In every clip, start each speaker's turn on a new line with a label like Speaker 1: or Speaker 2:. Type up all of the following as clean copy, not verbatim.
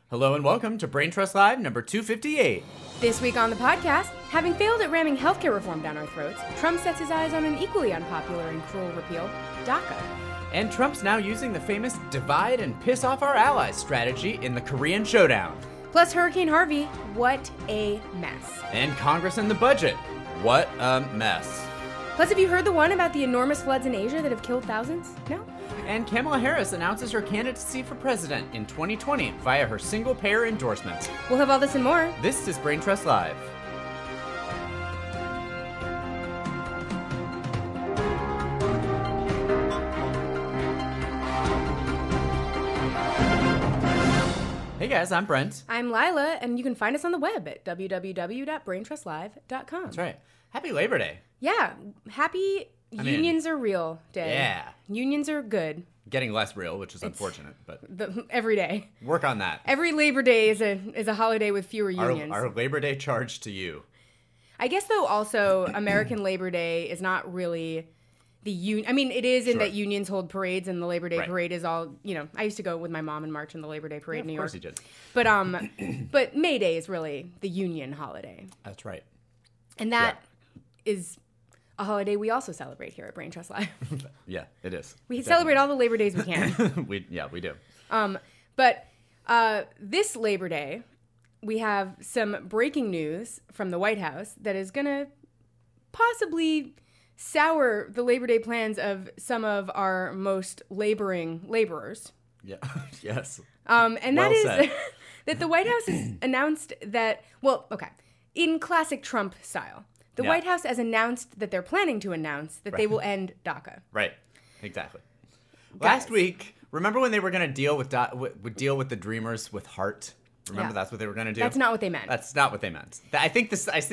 Speaker 1: Hello and welcome to Brain Trust Live number 258.
Speaker 2: This week on the podcast, having failed at ramming healthcare reform down our throats, Trump sets his eyes on an equally unpopular and cruel repeal, DACA.
Speaker 1: And Trump's now using the famous divide and piss off our allies strategy in the Korean showdown.
Speaker 2: Plus Hurricane Harvey, what a mess.
Speaker 1: And Congress and the budget, what a mess.
Speaker 2: Plus, have you heard the one about the enormous floods in Asia that have killed thousands? No?
Speaker 1: And Kamala Harris announces her candidacy for president in 2020 via her single-payer endorsements.
Speaker 2: We'll have all this and more.
Speaker 1: This is Brain Trust Live. Hey guys, I'm Brent.
Speaker 2: I'm Lila, and you can find us on the web at www.braintrustlive.com.
Speaker 1: That's right. Happy Labor Day.
Speaker 2: Yeah, happy Unions are real day.
Speaker 1: Yeah.
Speaker 2: Unions are good.
Speaker 1: Getting less real, which is unfortunate, but
Speaker 2: Every day.
Speaker 1: work on that.
Speaker 2: Every Labor Day is a holiday with fewer unions.
Speaker 1: Our Labor Day charge to you.
Speaker 2: I guess, though, also, American Labor Day is not really the union. I mean, it is in that unions hold parades, and the Labor Day parade is all, I used to go with my mom and march in the Labor Day parade in New York.
Speaker 1: Of course you did.
Speaker 2: But May Day is really the union holiday.
Speaker 1: That's right.
Speaker 2: And that is a holiday we also celebrate here at Brain Trust Live.
Speaker 1: Yeah, it is.
Speaker 2: We celebrate all the Labor Days we can.
Speaker 1: we do.
Speaker 2: But this Labor Day, we have some breaking news from the White House that is going to possibly sour the Labor Day plans of some of our most laboring laborers.
Speaker 1: Yeah. Yes.
Speaker 2: And
Speaker 1: well
Speaker 2: that is
Speaker 1: said.
Speaker 2: that the White House has announced that, in classic Trump style, the White House has announced that they're planning to announce that they will end DACA.
Speaker 1: Right. Exactly.
Speaker 2: Guys.
Speaker 1: Last week, remember when they were going to deal with the Dreamers with heart? Remember that's what they were going to do?
Speaker 2: That's not what they meant.
Speaker 1: That's not what they meant. I think the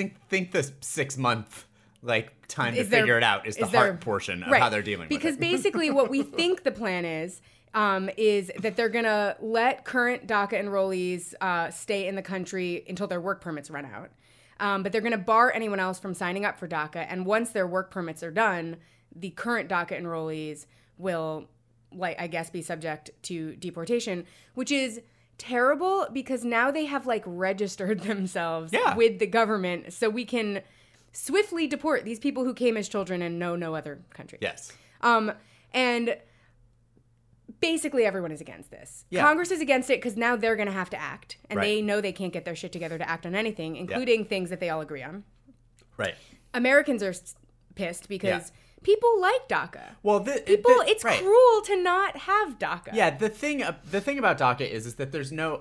Speaker 1: 6-month time to figure it out is the heart portion of how they're dealing with it.
Speaker 2: Because basically what we think the plan is that they're going to let current DACA enrollees stay in the country until their work permits run out. But they're going to bar anyone else from signing up for DACA. And once their work permits are done, the current DACA enrollees will, be subject to deportation, which is terrible because now they have, registered themselves with the government so we can swiftly deport these people who came as children and know no other country.
Speaker 1: Yes.
Speaker 2: And basically everyone is against this.
Speaker 1: Yeah.
Speaker 2: Congress is against it because now they're going to have to act. And
Speaker 1: Right.
Speaker 2: they know they can't get their shit together to act on anything, including things that they all agree on.
Speaker 1: Right.
Speaker 2: Americans are pissed because people like DACA.
Speaker 1: Well,
Speaker 2: It's cruel to not have DACA.
Speaker 1: Yeah, the thing about DACA is that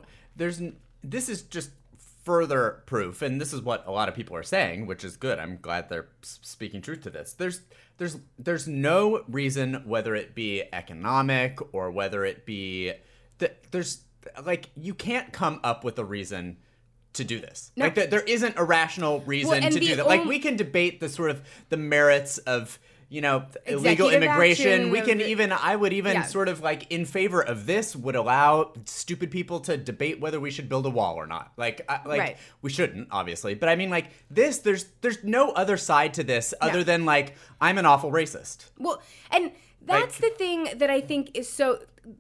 Speaker 1: this is just further proof, and this is what a lot of people are saying, which is good. I'm glad they're speaking truth to this. There's no reason, whether it be economic or whether it be you can't come up with a reason to do this.
Speaker 2: No.
Speaker 1: There isn't a rational reason to do that. We can debate the merits of illegal immigration. We can I would even in favor of this would allow stupid people to debate whether we should build a wall or not.
Speaker 2: Right.
Speaker 1: We shouldn't, obviously. But I mean, this, there's no other side to this other than I'm an awful racist.
Speaker 2: Well, and that's the thing that I think is similar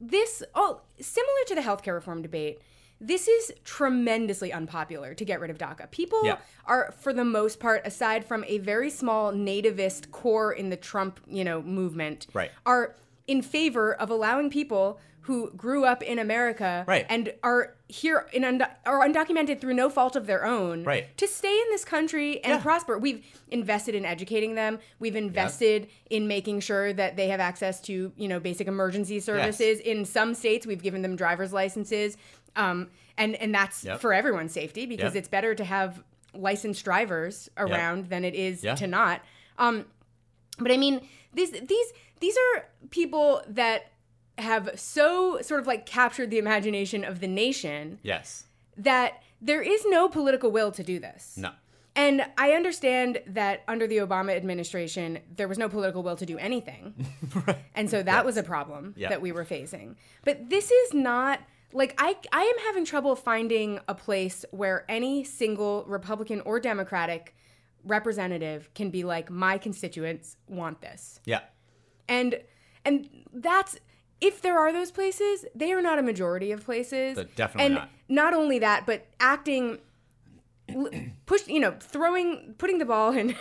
Speaker 2: to the healthcare reform debate. This is tremendously unpopular to get rid of DACA. People are, for the most part, aside from a very small nativist core in the Trump, movement, are in favor of allowing people who grew up in America and are here are undocumented through no fault of their own to stay in this country and prosper. We've invested in educating them. We've invested in making sure that they have access to, basic emergency services.
Speaker 1: Yes.
Speaker 2: In some states, we've given them driver's licenses. And that's for everyone's safety because it's better to have licensed drivers around than it is to not. But I mean, these are people that have so sort of captured the imagination of the nation.
Speaker 1: Yes.
Speaker 2: That there is no political will to do this.
Speaker 1: No.
Speaker 2: And I understand that under the Obama administration, there was no political will to do anything. And so that was a problem that we were facing. But this is not... I am having trouble finding a place where any single Republican or Democratic representative can be my constituents want this.
Speaker 1: Yeah.
Speaker 2: And that's if there are those places, they are not a majority of places.
Speaker 1: They're definitely
Speaker 2: and
Speaker 1: not.
Speaker 2: Not only that, but acting, putting the ball in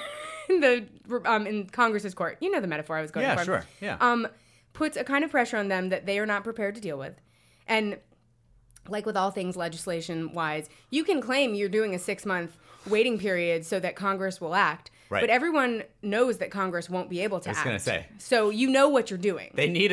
Speaker 2: in Congress's court. You know the metaphor I was going for.
Speaker 1: Yeah, sure. Yeah.
Speaker 2: Puts a kind of pressure on them that they are not prepared to deal with. And like with all things legislation-wise, you can claim you're doing a 6-month waiting period so that Congress will act.
Speaker 1: Right.
Speaker 2: But everyone knows that Congress won't be able to act.
Speaker 1: I was going to say.
Speaker 2: So you know what you're doing.
Speaker 1: They need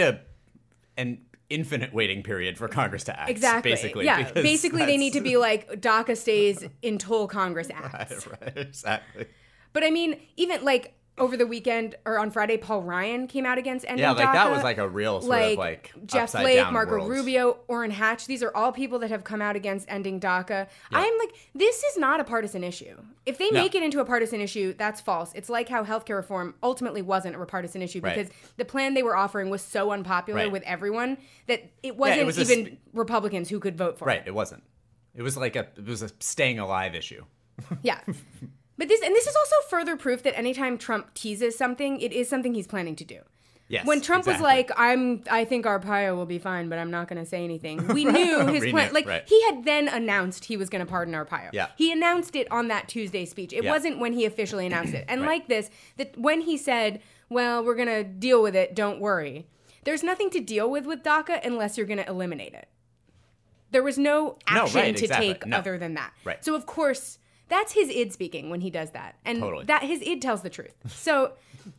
Speaker 1: an infinite waiting period for Congress to act.
Speaker 2: Exactly.
Speaker 1: Basically.
Speaker 2: Yeah. Basically, they need to be like, DACA stays until Congress acts.
Speaker 1: Right. Exactly.
Speaker 2: But I mean, even like over the weekend or on Friday, Paul Ryan came out against ending DACA.
Speaker 1: Yeah, that was like a real sort of like
Speaker 2: Jeff
Speaker 1: upside
Speaker 2: Flake,
Speaker 1: down
Speaker 2: Marco
Speaker 1: world.
Speaker 2: Rubio, Orrin Hatch. These are all people that have come out against ending DACA. I'm like, this is not a partisan issue. If they make it into a partisan issue, that's false. It's like how healthcare reform ultimately wasn't a partisan issue because the plan they were offering was so unpopular with everyone that it wasn't even Republicans who could vote for it.
Speaker 1: Right, it wasn't. It was like it was a staying alive issue.
Speaker 2: Yeah. But this is also further proof that anytime Trump teases something, it is something he's planning to do.
Speaker 1: Yes,
Speaker 2: when Trump was
Speaker 1: exactly.
Speaker 2: like, I think Arpaio will be fine, but I'm not going to say anything. We knew his plan. Like he had then announced he was going to pardon Arpaio.
Speaker 1: Yeah.
Speaker 2: He announced it on that Tuesday speech. It wasn't when he officially announced it. And like this, that when he said, "Well, we're going to deal with it. Don't worry." There's nothing to deal with DACA unless you're going to eliminate it. There was no action to take other than that.
Speaker 1: Right.
Speaker 2: So of course. That's his id speaking when he does that. And that his id tells the truth. So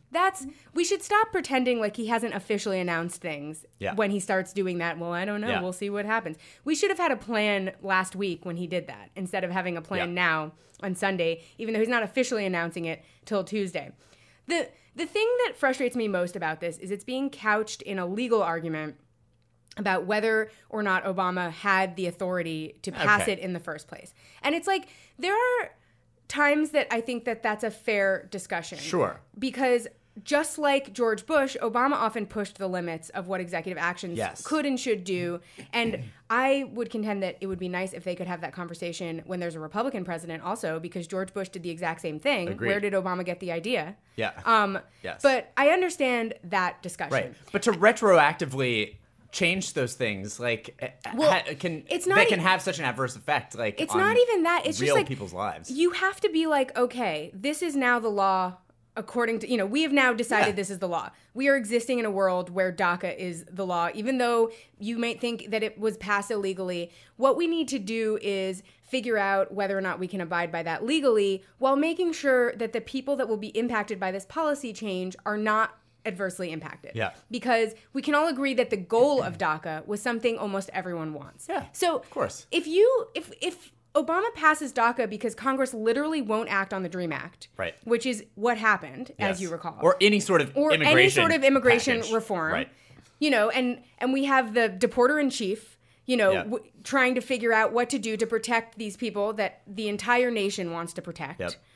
Speaker 2: we should stop pretending like he hasn't officially announced things when he starts doing that. Well, I don't know. We'll see what happens. We should have had a plan last week when he did that instead of having a plan now on Sunday, even though he's not officially announcing it till Tuesday. The thing that frustrates me most about this is it's being couched in a legal argument about whether or not Obama had the authority to pass it in the first place. And it's like, there are times that I think that that's a fair discussion.
Speaker 1: Sure.
Speaker 2: Because just like George Bush, Obama often pushed the limits of what executive actions could and should do. And I would contend that it would be nice if they could have that conversation when there's a Republican president also, because George Bush did the exact same thing.
Speaker 1: Agreed.
Speaker 2: Where did Obama get the idea?
Speaker 1: Yeah. Yes.
Speaker 2: But I understand that discussion.
Speaker 1: Right. But to retroactively change those things, like, they can have such an adverse effect, like,
Speaker 2: it's
Speaker 1: on
Speaker 2: not even that. It's
Speaker 1: real
Speaker 2: just like
Speaker 1: people's lives.
Speaker 2: You have to be like, okay, this is now the law according to, we have now decided this is the law. We are existing in a world where DACA is the law, even though you might think that it was passed illegally. What we need to do is figure out whether or not we can abide by that legally while making sure that the people that will be impacted by this policy change are not adversely impacted. Yeah. Because we can all agree that the goal of DACA was something almost everyone wants.
Speaker 1: Yeah.
Speaker 2: So
Speaker 1: of course.
Speaker 2: If Obama passes DACA because Congress literally won't act on the DREAM Act,
Speaker 1: right,
Speaker 2: which is what happened, as you recall,
Speaker 1: or any sort of immigration
Speaker 2: package. Reform,
Speaker 1: right?
Speaker 2: And we have the deporter in chief, trying to figure out what to do to protect these people that the entire nation wants to protect.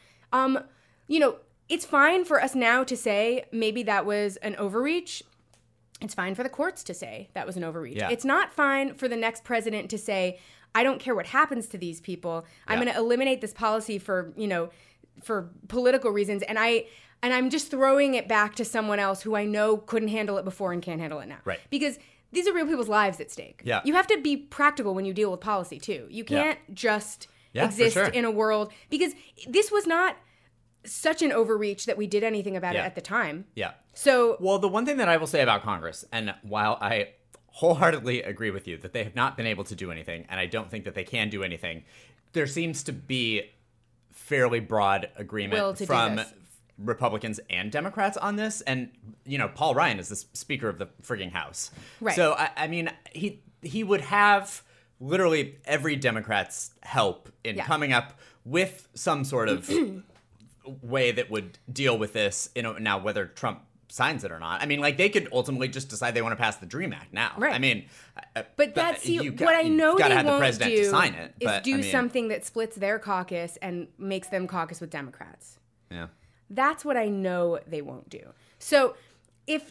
Speaker 2: Yep. It's fine for us now to say maybe that was an overreach. It's fine for the courts to say that was an overreach. Yeah. It's not fine for the next president to say, I don't care what happens to these people. I'm going to eliminate this policy for political reasons. And I'm just throwing it back to someone else who I know couldn't handle it before and can't handle it now.
Speaker 1: Right.
Speaker 2: Because these are real people's lives at stake. Yeah. You have to be practical when you deal with policy too. You can't just exist in a world, because this was not such an overreach that we did anything about it at the time. Yeah. So,
Speaker 1: well, the one thing that I will say about Congress, and while I wholeheartedly agree with you that they have not been able to do anything, and I don't think that they can do anything, there seems to be fairly broad agreement from Republicans and Democrats on this. And, Paul Ryan is the Speaker of the frigging House. Right. So, I mean, he would have literally every Democrat's help in coming up with some sort of way that would deal with this, now whether Trump signs it or not. I mean, like, they could ultimately just decide they want to pass the DREAM Act now. Right. I mean,
Speaker 2: but that's what I know they
Speaker 1: have
Speaker 2: won't
Speaker 1: the president
Speaker 2: do
Speaker 1: to sign it,
Speaker 2: is do something that splits their caucus and makes them caucus with Democrats.
Speaker 1: Yeah.
Speaker 2: That's what I know they won't do. So if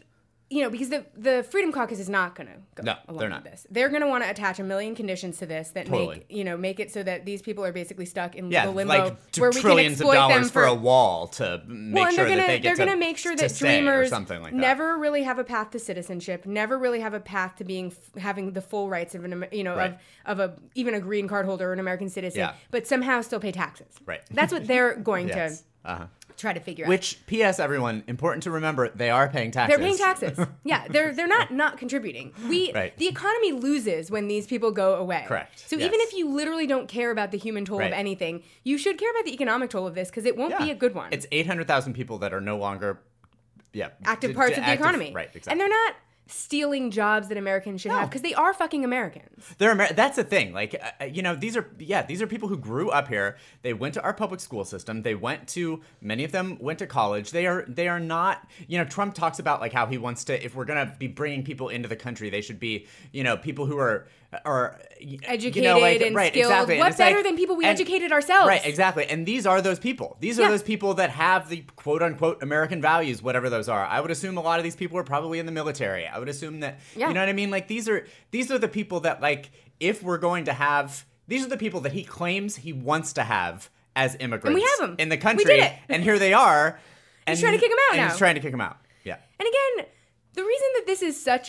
Speaker 2: because the Freedom Caucus is not going to go along
Speaker 1: they're not.
Speaker 2: with this. They're going to want to attach a million conditions to this that make it so that these people are basically stuck in legal limbo,
Speaker 1: like
Speaker 2: where we can
Speaker 1: trillions
Speaker 2: exploit
Speaker 1: of dollars
Speaker 2: them
Speaker 1: for a wall to make sure that they get
Speaker 2: they're going to make sure that
Speaker 1: stay or
Speaker 2: dreamers
Speaker 1: something like that.
Speaker 2: never really have a path to citizenship, never really have a path to having the full rights of even a green card holder or an American citizen, but somehow still pay taxes.
Speaker 1: Right.
Speaker 2: That's what they're going to try to figure out.
Speaker 1: Which, P.S. everyone, important to remember, they are paying taxes.
Speaker 2: They're paying taxes. Yeah, they're not contributing. The economy loses when these people go away.
Speaker 1: Correct.
Speaker 2: So even if you literally don't care about the human toll of anything, you should care about the economic toll of this because it won't be a good one.
Speaker 1: It's 800,000 people that are no longer
Speaker 2: active parts of the economy.
Speaker 1: Right, exactly.
Speaker 2: And they're not stealing jobs that Americans should have because they are fucking Americans.
Speaker 1: That's the thing. Like, these are people who grew up here. They went to our public school system. Many of them went to college. They are not, Trump talks about like how he wants to, if we're going to be bringing people into the country, they should be, people who are
Speaker 2: educated and skilled.
Speaker 1: Exactly.
Speaker 2: What better than people we educated ourselves?
Speaker 1: Right, exactly. And these are those people. These are those people that have the quote unquote American values, whatever those are. I would assume a lot of these people are probably in the military. I would assume that, you know what I mean? Like these are the people that like, if we're going to have, these are the people that he claims he wants to have as immigrants.
Speaker 2: And we have them.
Speaker 1: In the country.
Speaker 2: We did it.
Speaker 1: And here they are.
Speaker 2: He's trying to kick them out now.
Speaker 1: He's trying to kick them out. Yeah.
Speaker 2: And again, the reason that this is such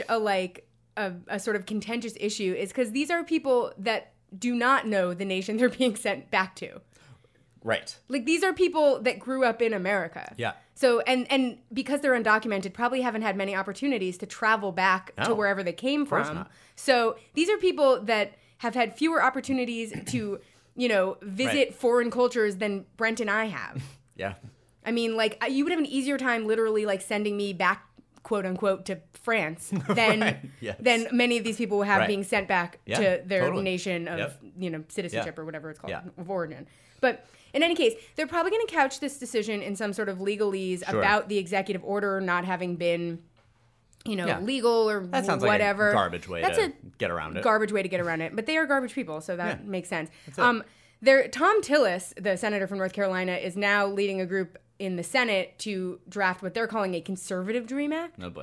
Speaker 2: a sort of contentious issue is because these are people that do not know the nation they're being sent back to.
Speaker 1: Right.
Speaker 2: Like these are people that grew up in America.
Speaker 1: Yeah.
Speaker 2: So and because they're undocumented, probably haven't had many opportunities to travel back to wherever they came from.
Speaker 1: Not.
Speaker 2: So these are people that have had fewer opportunities to, visit foreign cultures than Brent and I have.
Speaker 1: Yeah.
Speaker 2: I mean, like you would have an easier time literally like sending me back, quote unquote, to France than many of these people will have being sent back to their nation of citizenship or whatever it's called of origin. But in any case, they're probably going to couch this decision in some sort of legalese about the executive order not having been legal or
Speaker 1: that sounds
Speaker 2: whatever.
Speaker 1: Like a garbage way to get around it.
Speaker 2: Garbage way to get around it. But they are garbage people, so that makes sense. Tom Tillis, the senator from North Carolina, is now leading a group in the Senate to draft what they're calling a conservative DREAM Act.
Speaker 1: Oh, boy.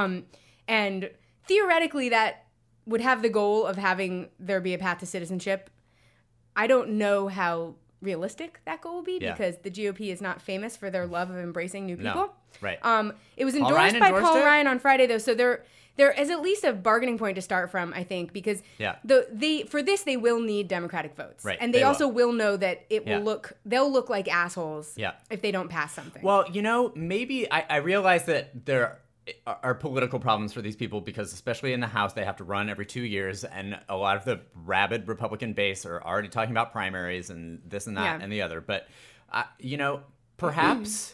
Speaker 2: And theoretically, that would have the goal of having there be a path to citizenship. I don't know how realistic that goal will be because the GOP is not famous for their love of embracing new people.
Speaker 1: No. Right.
Speaker 2: It was endorsed by Paul Ryan on Friday, though, so there is at least a bargaining point to start from, I think, because for this they will need Democratic votes,
Speaker 1: right?
Speaker 2: And they also will know that they'll look like assholes, if they don't pass something.
Speaker 1: Well, maybe I realize that there are political problems for these people because, especially in the House, they have to run every 2 years, and a lot of the rabid Republican base are already talking about primaries and this and that and the other. But perhaps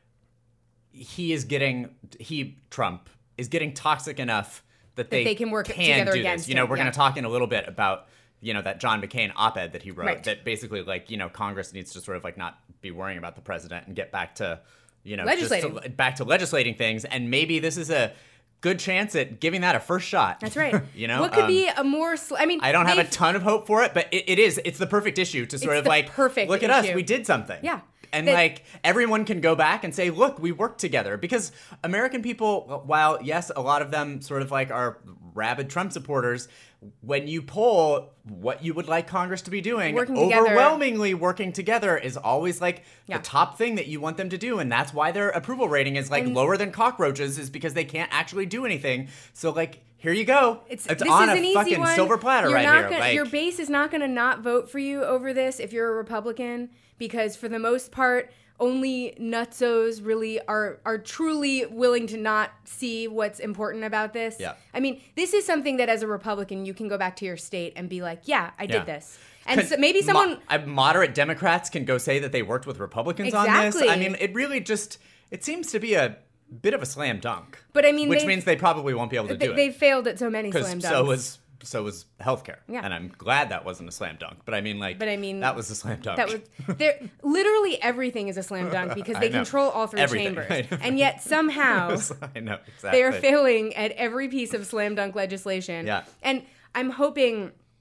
Speaker 1: Trump is getting toxic enough that they can work together against him. We're going to talk in a little bit about that John McCain op-ed that he wrote that basically Congress needs to sort of not be worrying about the president and get back to back to legislating things, and maybe this is a good chance at giving that a first shot.
Speaker 2: That's right. What could be a more? I
Speaker 1: don't have a ton of hope for it, but it's the perfect issue to sort of look at us, we did something.
Speaker 2: Yeah.
Speaker 1: And everyone can go back and say, look, we worked together. Because American people, while yes, a lot of them sort of are rabid Trump supporters, when you poll what you would like Congress to be doing, overwhelmingly working together is always the top thing that you want them to do. And that's why their approval rating is lower than cockroaches, is because they can't actually do anything. So here you go. It's on a fucking silver platter right here.
Speaker 2: Your base is not going to not vote for you over this if you're a Republican, because for the most part, only nutsos really are truly willing to not see what's important about this.
Speaker 1: Yeah.
Speaker 2: I mean, this is something that as a Republican, you can go back to your state and be like, yeah, I did this. And so maybe someone...
Speaker 1: moderate Democrats can go say that they worked with Republicans on this. I mean, it really it seems to be a bit of a slam dunk.
Speaker 2: But I mean...
Speaker 1: Which means they probably won't be able to do it.
Speaker 2: They failed at so many slam dunks.
Speaker 1: So was healthcare. Yeah. And I'm glad that wasn't a slam dunk. But I mean, that was a slam dunk.
Speaker 2: Literally everything is a slam dunk because they control all three chambers. And yet somehow
Speaker 1: I know, exactly.
Speaker 2: they are failing at every piece of slam dunk legislation.
Speaker 1: Yeah.
Speaker 2: And I'm hoping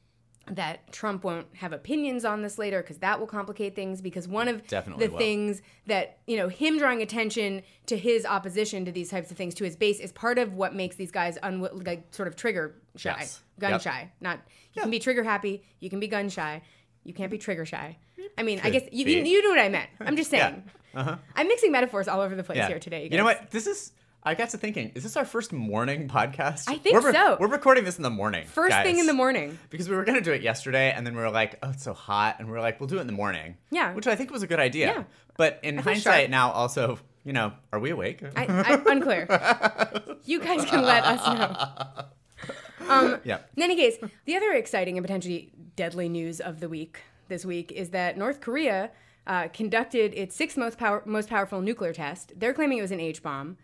Speaker 2: that Trump won't have opinions on this later because that will complicate things, because one of
Speaker 1: Definitely
Speaker 2: the things that, him drawing attention to his opposition to these types of things to his base is part of what makes these guys sort of trigger shy,
Speaker 1: Yes.
Speaker 2: gun shy. Not you can be trigger happy, you can be gun shy, you can't be trigger shy. I mean, I guess you knew what I meant. I'm just saying. I'm mixing metaphors all over the place here today.
Speaker 1: You know what? I got to thinking, is this our first morning podcast?
Speaker 2: I think so.
Speaker 1: We're recording this in the morning.
Speaker 2: First thing in the morning.
Speaker 1: Because we were going to do it yesterday, and then we were like, oh, it's so hot. And we were like, we'll do it in the morning.
Speaker 2: Yeah.
Speaker 1: Which I think was a good idea.
Speaker 2: Yeah.
Speaker 1: But in hindsight now also, are we awake?
Speaker 2: I'm unclear. You guys can let us know. In any case, the other exciting and potentially deadly news of the week this week is that North Korea conducted its sixth most powerful nuclear test. They're claiming it was an H-bomb.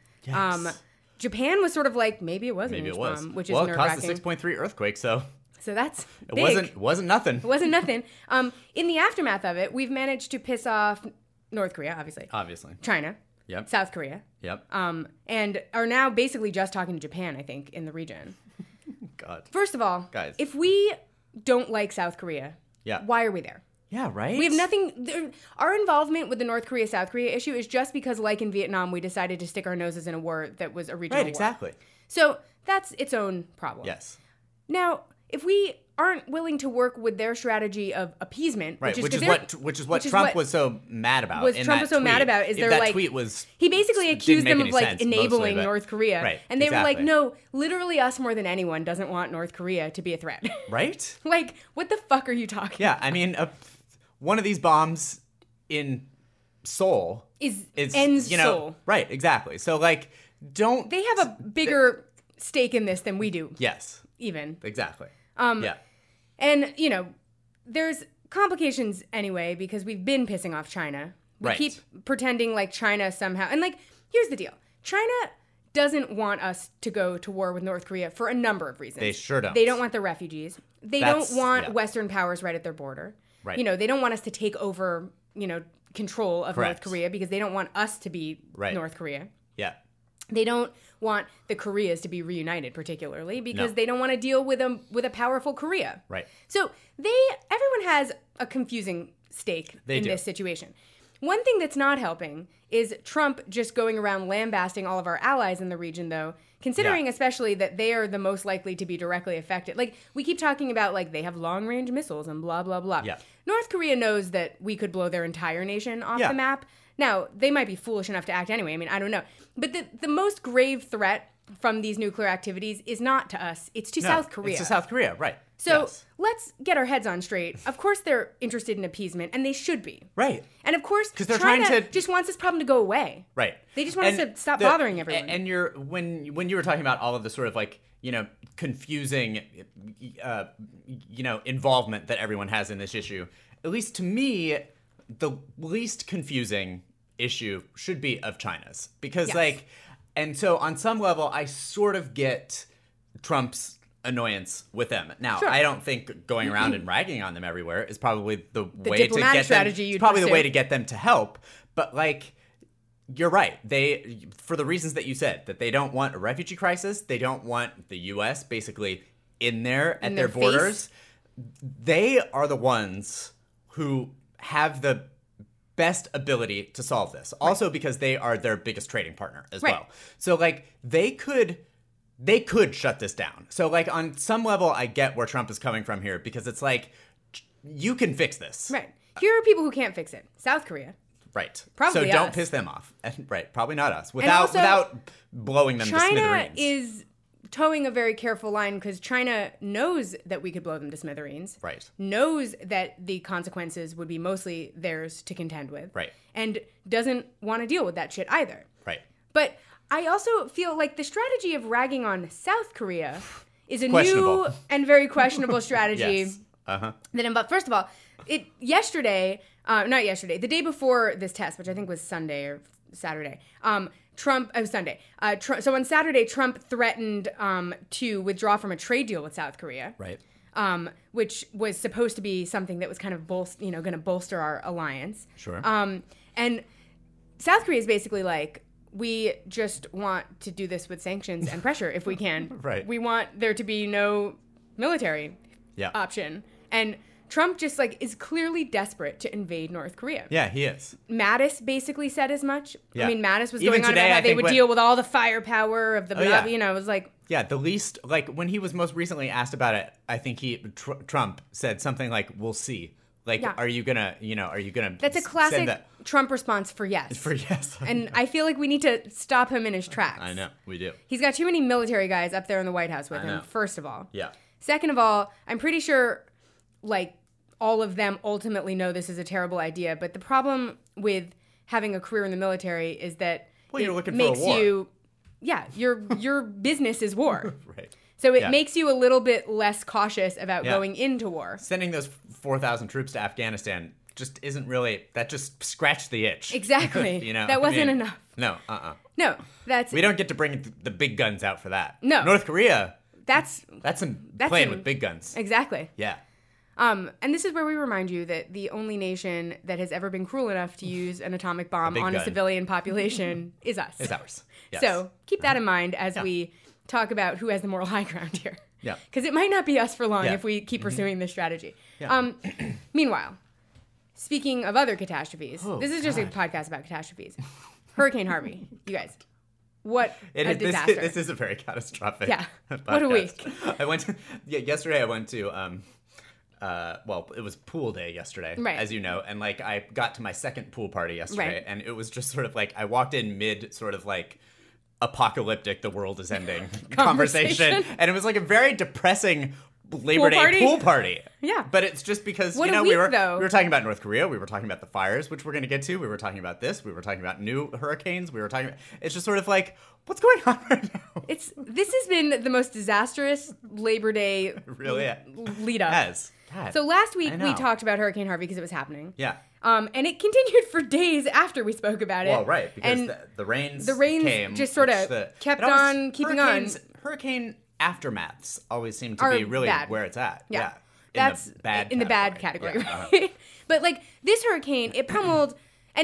Speaker 2: Japan was sort of like, maybe it was an H-bomb, which is nerve-wracking.
Speaker 1: It caused a 6.3 earthquake, so
Speaker 2: that's
Speaker 1: big.
Speaker 2: It
Speaker 1: wasn't nothing.
Speaker 2: It wasn't nothing. In the aftermath of it, we've managed to piss off North Korea, obviously. China.
Speaker 1: Yep.
Speaker 2: South Korea.
Speaker 1: Yep.
Speaker 2: And are now basically just talking to Japan, I think, in the region.
Speaker 1: God.
Speaker 2: First of all,
Speaker 1: guys,
Speaker 2: if we don't like South Korea, why are we there?
Speaker 1: Yeah, right?
Speaker 2: We have nothing. Our involvement with the North Korea-South Korea issue is just because, like in Vietnam, we decided to stick our noses in a war that was a regional war.
Speaker 1: Right, exactly.
Speaker 2: So that's its own problem.
Speaker 1: Yes.
Speaker 2: Now, if we aren't willing to work with their strategy of appeasement,
Speaker 1: right, which is what Trump was so mad about. That tweet was
Speaker 2: he basically accused them of enabling North Korea,
Speaker 1: right?
Speaker 2: And they were like, no, literally us more than anyone doesn't want North Korea to be a threat,
Speaker 1: right?
Speaker 2: Like, what the fuck are you talking?
Speaker 1: Yeah, I mean, one of these bombs in Seoul
Speaker 2: ends Seoul,
Speaker 1: right? Exactly. So they
Speaker 2: have a bigger stake in this than we do?
Speaker 1: Yes,
Speaker 2: even
Speaker 1: exactly.
Speaker 2: And, there's complications anyway because we've been pissing off China. We keep pretending like China somehow. And, here's the deal. China doesn't want us to go to war with North Korea for a number of reasons.
Speaker 1: They sure don't.
Speaker 2: They don't want the refugees. They don't want Western powers right at their border.
Speaker 1: Right.
Speaker 2: They don't want us to take over, control of North Korea because they don't want us to be North Korea.
Speaker 1: Yeah.
Speaker 2: They don't want the Koreas to be reunited, particularly because they don't want to deal with a powerful Korea.
Speaker 1: Right.
Speaker 2: So everyone has a confusing stake in this situation. One thing that's not helping is Trump just going around lambasting all of our allies in the region, though, considering especially that they are the most likely to be directly affected. We keep talking about, they have long-range missiles and blah, blah, blah.
Speaker 1: Yeah.
Speaker 2: North Korea knows that we could blow their entire nation off the map. Now, they might be foolish enough to act anyway. I mean, I don't know. But the most grave threat from these nuclear activities is not to us. It's to South Korea.
Speaker 1: It's to South Korea, right.
Speaker 2: So let's get our heads on straight. Of course they're interested in appeasement, and they should be.
Speaker 1: Right.
Speaker 2: And of course,
Speaker 1: they're
Speaker 2: China just wants this problem to go away.
Speaker 1: Right.
Speaker 2: They just want us to stop bothering everyone.
Speaker 1: And when you were talking about all of the sort of confusing, involvement that everyone has in this issue, at least to me, the least confusing issue should be of China's. Because, and so on some level, I sort of get Trump's annoyance with them. Now, I don't think going around and ragging on them everywhere is probably the way to get
Speaker 2: strategy
Speaker 1: them. It's probably the way to get them to help. But, you're right. They, for the reasons that you said, that they don't want a refugee crisis, they don't want the U.S. basically in there at their borders. They are the ones who have the best ability to solve this. Also because they are their biggest trading partner as well. So they could shut this down. So on some level I get where Trump is coming from here because it's you can fix this.
Speaker 2: Right. Here are people who can't fix it. South Korea.
Speaker 1: Right.
Speaker 2: Probably
Speaker 1: So don't
Speaker 2: us.
Speaker 1: piss them off. Right. Probably not us. Without blowing them to smithereens.
Speaker 2: China is towing a very careful line because China knows that we could blow them to smithereens.
Speaker 1: Right.
Speaker 2: Knows that the consequences would be mostly theirs to contend with.
Speaker 1: Right.
Speaker 2: And doesn't want to deal with that shit either.
Speaker 1: Right.
Speaker 2: But I also feel like the strategy of ragging on South Korea is a
Speaker 1: Questionable.
Speaker 2: new and very questionable strategy.
Speaker 1: Yes. Uh-huh.
Speaker 2: But first of all, the day before this test, which I think was Sunday or Saturday, Sunday. So on Saturday, Trump threatened to withdraw from a trade deal with South Korea.
Speaker 1: Right.
Speaker 2: Which was supposed to be something that was kind of going to bolster our alliance.
Speaker 1: Sure.
Speaker 2: And South Korea is basically we just want to do this with sanctions and pressure if we can.
Speaker 1: Right.
Speaker 2: We want there to be no military option. And Trump just like is clearly desperate to invade North Korea.
Speaker 1: Yeah, he is.
Speaker 2: Mattis basically said as much.
Speaker 1: Yeah.
Speaker 2: I mean, Mattis was
Speaker 1: Even
Speaker 2: going on
Speaker 1: today,
Speaker 2: about how
Speaker 1: I
Speaker 2: they
Speaker 1: think
Speaker 2: would deal with all the firepower of the, you know, it was like.
Speaker 1: Yeah, the least, like, when he was most recently asked about it, I think Trump said something like, we'll see. Like, are you gonna,
Speaker 2: That's a classic Trump response for yes.
Speaker 1: For yes.
Speaker 2: And I feel like we need to stop him in his tracks.
Speaker 1: I know, we do.
Speaker 2: He's got too many military guys up there in the White House with him, first of all.
Speaker 1: Yeah.
Speaker 2: Second of all, I'm pretty sure, like, all of them ultimately know this is a terrible idea. But the problem with having a career in the military is that
Speaker 1: you're looking for a war.
Speaker 2: Your business is war.
Speaker 1: Right.
Speaker 2: So it makes you a little bit less cautious about going into war.
Speaker 1: Sending those 4,000 troops to Afghanistan just isn't really, that just scratched the itch.
Speaker 2: Exactly. You know, that wasn't enough.
Speaker 1: No,
Speaker 2: No,
Speaker 1: we don't get to bring the big guns out for that.
Speaker 2: No.
Speaker 1: North Korea.
Speaker 2: That's
Speaker 1: playing with big guns.
Speaker 2: Exactly.
Speaker 1: Yeah.
Speaker 2: And this is where we remind you that the only nation that has ever been cruel enough to use an atomic bomb on a civilian population is us.
Speaker 1: Is ours. Yes.
Speaker 2: So keep that in mind as we talk about who has the moral high ground here.
Speaker 1: Yeah.
Speaker 2: Because it might not be us for long if we keep pursuing this strategy.
Speaker 1: Yeah.
Speaker 2: Meanwhile, speaking of other catastrophes, this is just a podcast about catastrophes. Hurricane Harvey, you guys. What a disaster.
Speaker 1: This is a very catastrophic podcast.
Speaker 2: What a week.
Speaker 1: Yesterday I went to it was pool day yesterday, as you know, and like I got to my second pool party yesterday, and it was just sort of like I walked in mid sort of like apocalyptic, the world is ending conversation, and it was like a very depressing Labor Day pool party.
Speaker 2: Yeah,
Speaker 1: but it's just because we were talking about North Korea, we were talking about the fires, which we're going to get to, we were talking about this, we were talking about new hurricanes, we were talking about, it's just sort of like, what's going on right now?
Speaker 2: This has been the most disastrous Labor Day lead up.
Speaker 1: Yes.
Speaker 2: So last week we talked about Hurricane Harvey because it was happening.
Speaker 1: Yeah.
Speaker 2: And it continued for days after we spoke about it.
Speaker 1: Well, right, because the rains came,
Speaker 2: just sort of kept on keeping on.
Speaker 1: Hurricane aftermaths always seem to be really bad. Where it's at.
Speaker 2: Yeah.
Speaker 1: That's
Speaker 2: in the bad category. Right? But like this hurricane, it pummeled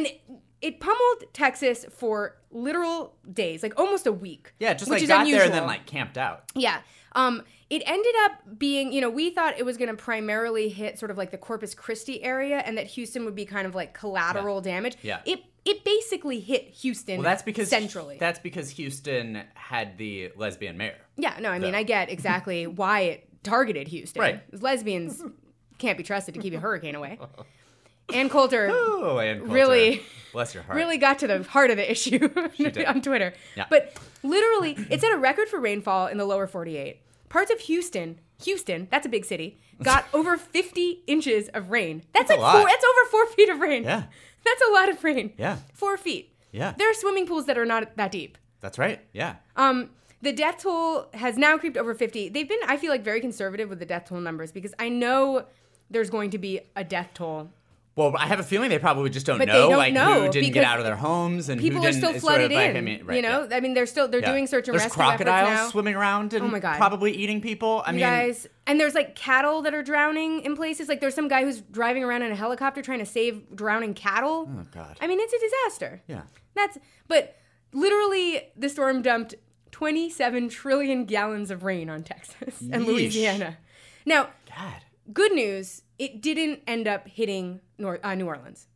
Speaker 2: Texas for literal days, like almost a week.
Speaker 1: Yeah, just
Speaker 2: which
Speaker 1: like
Speaker 2: is
Speaker 1: got
Speaker 2: unusual.
Speaker 1: there and then like camped out.
Speaker 2: Yeah. It ended up being, we thought it was going to primarily hit sort of like the Corpus Christi area and that Houston would be kind of like collateral damage.
Speaker 1: Yeah.
Speaker 2: It basically hit Houston centrally.
Speaker 1: That's because Houston had the lesbian mayor.
Speaker 2: Yeah, no, I mean, I get exactly why it targeted Houston.
Speaker 1: Right.
Speaker 2: Lesbians can't be trusted to keep a hurricane away. Ann Coulter,
Speaker 1: really, bless your heart,
Speaker 2: really got to the heart of the issue on Twitter.
Speaker 1: Yeah.
Speaker 2: But literally, it set a record for rainfall in the lower 48. Parts of Houston, that's a big city, got over 50 inches of rain. That's like that's over 4 feet of rain.
Speaker 1: Yeah.
Speaker 2: That's a lot of rain.
Speaker 1: Yeah.
Speaker 2: 4 feet.
Speaker 1: Yeah.
Speaker 2: There are swimming pools that are not that deep.
Speaker 1: That's right. Yeah.
Speaker 2: The death toll has now creeped over 50. They've been, I feel like, very conservative with the death toll numbers because I know there's going to be a death toll.
Speaker 1: Well, I have a feeling they probably just don't know,
Speaker 2: they don't know,
Speaker 1: who didn't get out of their homes and
Speaker 2: people
Speaker 1: who didn't.
Speaker 2: People are still flooded
Speaker 1: sort of
Speaker 2: in.
Speaker 1: Like, I mean,
Speaker 2: they're doing search and
Speaker 1: rescue efforts now. There's crocodiles swimming around and probably eating people. I mean,
Speaker 2: guys, and there's like cattle that are drowning in places. Like there's some guy who's driving around in a helicopter trying to save drowning cattle.
Speaker 1: Oh God!
Speaker 2: I mean, it's a disaster.
Speaker 1: Yeah.
Speaker 2: But literally, the storm dumped 27 trillion gallons of rain on Texas and Louisiana. Now, good news, it didn't end up hitting New Orleans.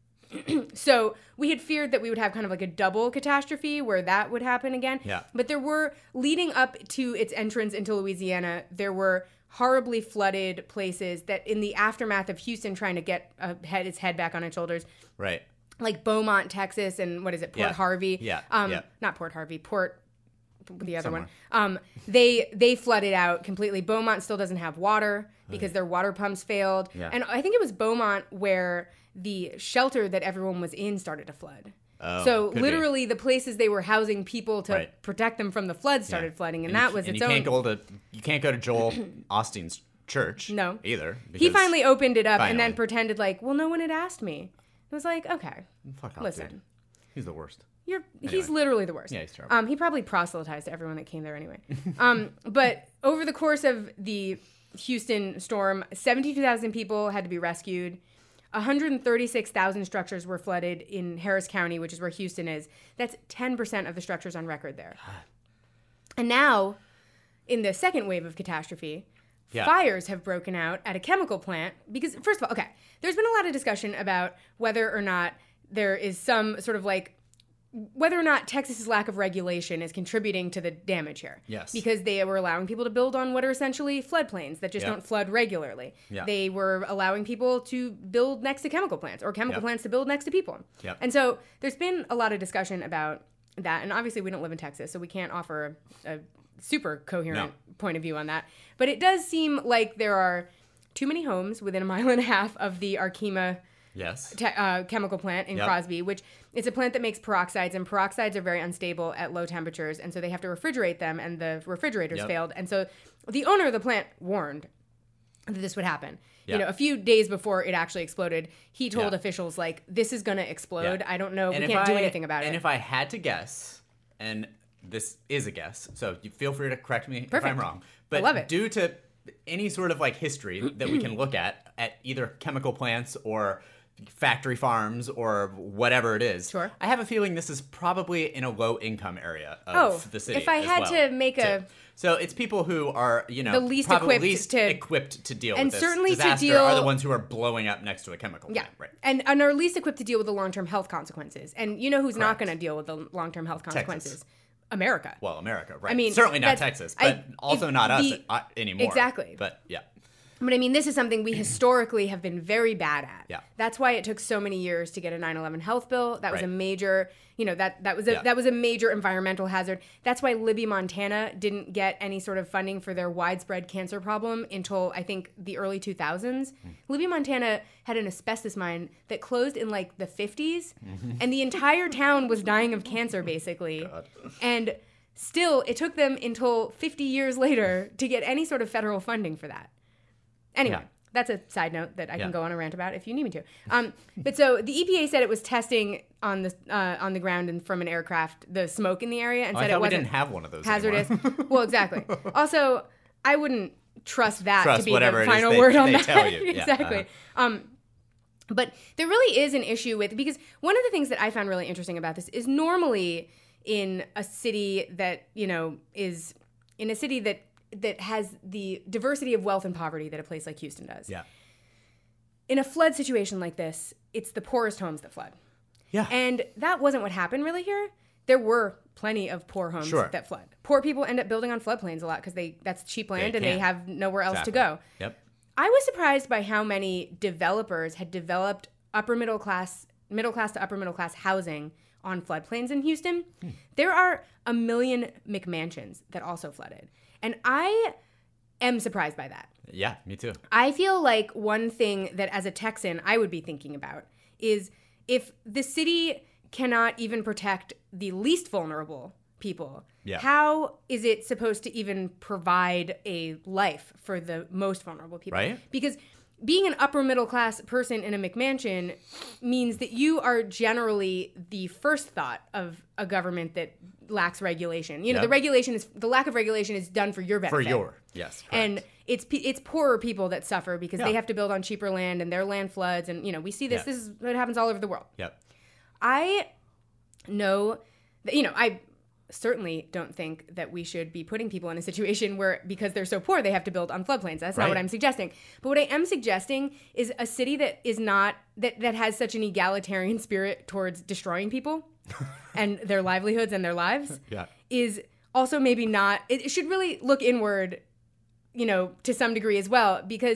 Speaker 2: So we had feared that we would have kind of like a double catastrophe where that would happen again.
Speaker 1: Yeah.
Speaker 2: But there were, leading up to its entrance into Louisiana, there were horribly flooded places that in the aftermath of Houston trying to get its head back on its shoulders.
Speaker 1: Right.
Speaker 2: Like Beaumont, Texas, and what is it, Port Harvey?
Speaker 1: Yeah.
Speaker 2: Not Port Harvey, the other one. They flooded out completely. Beaumont still doesn't have water because their water pumps failed.
Speaker 1: Yeah.
Speaker 2: And I think it was Beaumont where the shelter that everyone was in started to flood.
Speaker 1: Oh,
Speaker 2: so literally the places they were housing people to protect them from the flood started flooding, and that was its own.
Speaker 1: You can't go to Joel Osteen's church.
Speaker 2: No.
Speaker 1: Either.
Speaker 2: He finally opened it up and then pretended like, well, no one had asked me. It was like, okay,
Speaker 1: fuck off,
Speaker 2: listen.
Speaker 1: Dude. He's the worst.
Speaker 2: He's literally the worst.
Speaker 1: Yeah, he's terrible.
Speaker 2: He probably proselytized to everyone that came there anyway. But over the course of the Houston storm, 72,000 people had to be rescued. 136,000 structures were flooded in Harris County, which is where Houston is. That's 10% of the structures on record there. And now, in the second wave of catastrophe, fires have broken out at a chemical plant because, first of all, okay, there's been a lot of discussion about whether or not there is some sort of like whether or not Texas's lack of regulation is contributing to the damage here.
Speaker 1: Yes.
Speaker 2: Because they were allowing people to build on what are essentially floodplains that just don't flood regularly.
Speaker 1: Yeah.
Speaker 2: They were allowing people to build next to chemical plants or chemical plants to build next to people.
Speaker 1: Yep.
Speaker 2: And so there's been a lot of discussion about that. And obviously we don't live in Texas, so we can't offer a super coherent point of view on that. But it does seem like there are too many homes within a mile and a half of the Arkema chemical plant in Crosby, which it's a plant that makes peroxides, and peroxides are very unstable at low temperatures, and so they have to refrigerate them, and the refrigerators failed. And so the owner of the plant warned that this would happen. You know, a few days before it actually exploded, he told officials, like, this is going to explode. I don't know. We can't do anything about it.
Speaker 1: And if I had to guess, and this is a guess, so you feel free to correct me if I'm wrong. But
Speaker 2: I love it.
Speaker 1: Due to any sort of like history that we can look at either chemical plants or factory farms or whatever it is.
Speaker 2: Sure.
Speaker 1: I have a feeling this is probably in a low income area of the city.
Speaker 2: If I had to make
Speaker 1: so it's people who are, you know,
Speaker 2: the least
Speaker 1: probably
Speaker 2: equipped
Speaker 1: equipped to deal
Speaker 2: and
Speaker 1: with this
Speaker 2: certainly
Speaker 1: disaster
Speaker 2: to deal
Speaker 1: are the ones who are blowing up next to a chemical plant. Right.
Speaker 2: And are least equipped to deal with the long-term health consequences. And you know who's not going to deal with the long-term health consequences?
Speaker 1: Texas.
Speaker 2: America.
Speaker 1: Well, America, right.
Speaker 2: I mean,
Speaker 1: certainly not Texas, but also not us anymore.
Speaker 2: Exactly.
Speaker 1: But yeah.
Speaker 2: But I mean, this is something we historically have been very bad at.
Speaker 1: Yeah.
Speaker 2: That's why it took so many years to get a 9/11 health bill. That was a major, you know, that was a major environmental hazard. That's why Libby, Montana didn't get any sort of funding for their widespread cancer problem until I think the early 2000s. Libby, Montana had an asbestos mine that closed in like the 50s, and the entire town was dying of cancer basically.
Speaker 1: God.
Speaker 2: And still, it took them until 50 years later to get any sort of federal funding for that. Anyway, that's a side note that I can go on a rant about if you need me to. But so the EPA said it was testing on the ground and from an aircraft the smoke in the area and said it wasn't
Speaker 1: we didn't have one of those
Speaker 2: hazardous.
Speaker 1: anymore.
Speaker 2: Well, exactly. Also, I wouldn't trust that to be the final
Speaker 1: they,
Speaker 2: word on
Speaker 1: they
Speaker 2: that.
Speaker 1: Tell you.
Speaker 2: Exactly. But there really is an issue with, because one of the things that I found really interesting about this is normally in a city that, you know, is in a city that has the diversity of wealth and poverty that a place like Houston does.
Speaker 1: Yeah.
Speaker 2: In a flood situation like this, it's the poorest homes that flood.
Speaker 1: Yeah.
Speaker 2: And that wasn't what happened really here. There were plenty of poor homes that flood. Poor people end up building on floodplains a lot because that's cheap land and they have nowhere else to go.
Speaker 1: Yep.
Speaker 2: I was surprised by how many developers had developed middle class to upper middle class housing on floodplains in Houston. There are 1 million McMansions that also flooded. And I am surprised by that.
Speaker 1: Yeah, me too.
Speaker 2: I feel like one thing that as a Texan I would be thinking about is if the city cannot even protect the least vulnerable people, how is it supposed to even provide a life for the most vulnerable people?
Speaker 1: Right.
Speaker 2: Because being an upper middle class person in a McMansion means that you are generally the first thought of a government that lacks regulation. You know, the lack of regulation is done for your benefit.
Speaker 1: Yes. Correct.
Speaker 2: And it's poorer people that suffer because they have to build on cheaper land and their land floods. And, you know, we see this. This is what happens all over the world.
Speaker 1: Yep.
Speaker 2: I know that, you know, I certainly don't think that we should be putting people in a situation where, because they're so poor, they have to build on floodplains. That's not what I'm suggesting. But what I am suggesting is a city that is not, that has such an egalitarian spirit towards destroying people and their livelihoods and their lives is also maybe not, it should really look inward, you know, to some degree as well, because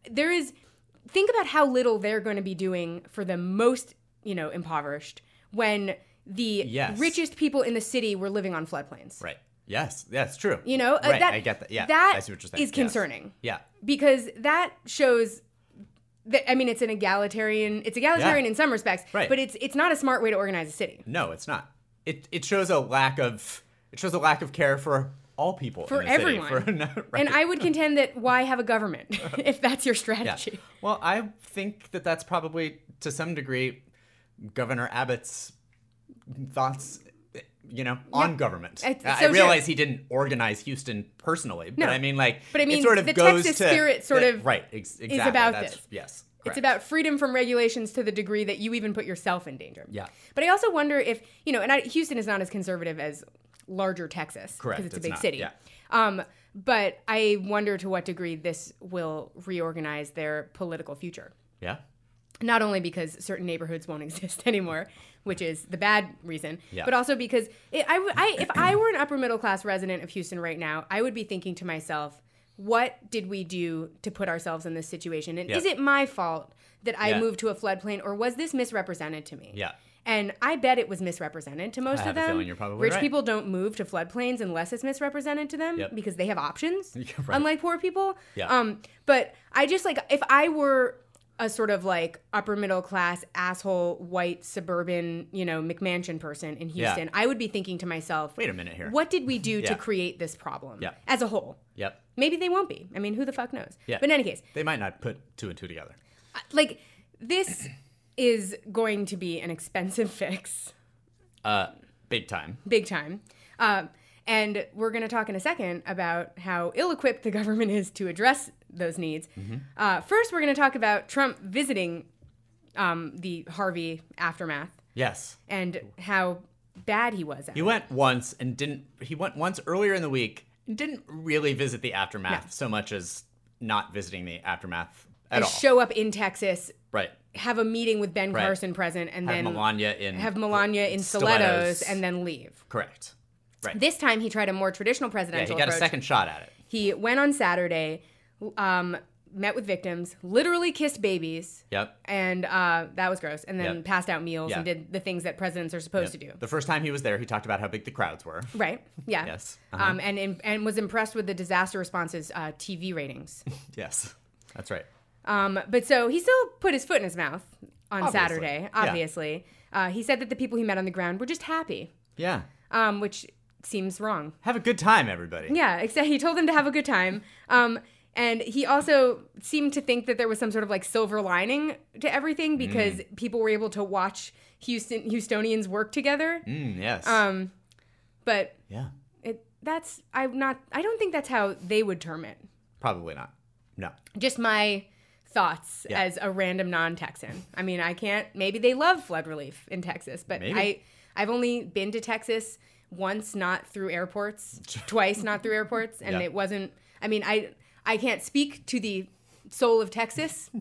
Speaker 2: think about how little they're going to be doing for the most, you know, impoverished when the richest people in the city were living on floodplains.
Speaker 1: Right. Yes. That's true.
Speaker 2: You know,
Speaker 1: I get that. Yeah.
Speaker 2: That
Speaker 1: I see what you're saying.
Speaker 2: Is concerning.
Speaker 1: Yeah.
Speaker 2: Because that shows that, I mean, it's egalitarian in some respects, but it's not a smart way to organize a city.
Speaker 1: No, it's not. It shows a lack of care for all people
Speaker 2: for
Speaker 1: in the
Speaker 2: everyone.
Speaker 1: City.
Speaker 2: And I would contend that why have a government if that's your strategy?
Speaker 1: Yeah. Well, I think that that's probably to some degree Governor Abbott's thoughts, you know, on government. I realize he didn't organize Houston personally, but I mean, like, it sort of
Speaker 2: the
Speaker 1: goes
Speaker 2: Texas
Speaker 1: to
Speaker 2: spirit sort of
Speaker 1: exactly.
Speaker 2: is about
Speaker 1: this.
Speaker 2: This.
Speaker 1: Yes. Correct.
Speaker 2: It's about freedom from regulations to the degree that you even put yourself in danger.
Speaker 1: Yeah.
Speaker 2: But I also wonder if, you know, and Houston is not as conservative as larger Texas.
Speaker 1: Correct.
Speaker 2: Because it's a big city.
Speaker 1: Yeah.
Speaker 2: But I wonder to what degree this will reorganize their political future.
Speaker 1: Yeah.
Speaker 2: Not only because certain neighborhoods won't exist anymore, which is the bad reason, but also because if I were an upper middle class resident of Houston right now, I would be thinking to myself, what did we do to put ourselves in this situation? And is it my fault that I moved to a floodplain, or was this misrepresented to me?
Speaker 1: Yeah.
Speaker 2: And I bet it was misrepresented to most of them.
Speaker 1: I have a feeling you're probably
Speaker 2: Rich
Speaker 1: right.
Speaker 2: people don't move to floodplains unless it's misrepresented to them because they have options, unlike poor people.
Speaker 1: Yeah.
Speaker 2: But I just if I were a sort of upper middle class asshole white suburban McMansion person in Houston, I would be thinking to myself,
Speaker 1: wait a minute here,
Speaker 2: what did we do to create this problem as a whole?
Speaker 1: Yep.
Speaker 2: Maybe they won't be. I mean, who the fuck knows?
Speaker 1: Yeah.
Speaker 2: But in any case,
Speaker 1: they might not put two and two together.
Speaker 2: This is going to be an expensive fix.
Speaker 1: Big time.
Speaker 2: Big time. And we're going to talk in a second about how ill-equipped the government is to address those needs. Mm-hmm. First, we're going to talk about Trump visiting the Harvey aftermath.
Speaker 1: Yes.
Speaker 2: And how bad he was at
Speaker 1: He went once and didn't... He went once earlier in the week and didn't really visit the aftermath so much as not visiting the aftermath at all.
Speaker 2: Show up in Texas.
Speaker 1: Right.
Speaker 2: Have a meeting with Ben Carson present and then...
Speaker 1: Have
Speaker 2: Melania in stilettos and then leave.
Speaker 1: Correct. Right.
Speaker 2: This time he tried a more traditional presidential approach.
Speaker 1: He got a second shot at it.
Speaker 2: He went on Saturday, met with victims, literally kissed babies.
Speaker 1: Yep.
Speaker 2: And that was gross. And then passed out meals and did the things that presidents are supposed to do.
Speaker 1: The first time he was there, he talked about how big the crowds were.
Speaker 2: Right. Yeah.
Speaker 1: Yes.
Speaker 2: And was impressed with the disaster response's TV ratings.
Speaker 1: Yes. That's right.
Speaker 2: But so he still put his foot in his mouth on Saturday, obviously.
Speaker 1: Yeah.
Speaker 2: He said that the people he met on the ground were just happy.
Speaker 1: Yeah.
Speaker 2: Which seems wrong.
Speaker 1: Have a good time, everybody.
Speaker 2: Yeah, except he told them to have a good time. And he also seemed to think that there was some sort of silver lining to everything because people were able to watch Houstonians work together.
Speaker 1: Yes.
Speaker 2: But
Speaker 1: yeah,
Speaker 2: I don't think that's how they would term it.
Speaker 1: Probably not. No.
Speaker 2: Just my thoughts as a random non-Texan. I mean, maybe they love flood relief in Texas, but I've only been to Texas once, not through airports, twice, not through airports. And it wasn't, I mean, I can't speak to the soul of Texas.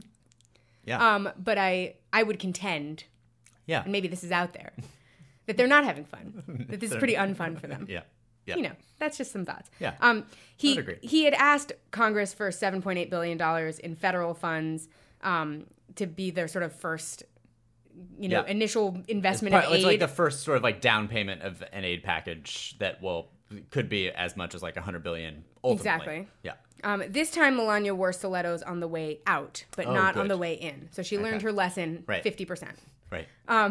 Speaker 1: Yeah.
Speaker 2: But I would contend,
Speaker 1: and
Speaker 2: maybe this is out there, that they're not having fun, that this is pretty unfun for them.
Speaker 1: Yeah.
Speaker 2: That's just some thoughts.
Speaker 1: Yeah. I would agree.
Speaker 2: He had asked Congress for $7.8 billion in federal funds to be their sort of first initial investment of aid.
Speaker 1: It's like the first sort of down payment of an aid package that could be as much as $100 billion ultimately.
Speaker 2: Exactly.
Speaker 1: Yeah.
Speaker 2: This time Melania wore stilettos on the way out, but not on the way in. So she learned her lesson 50%.
Speaker 1: Right.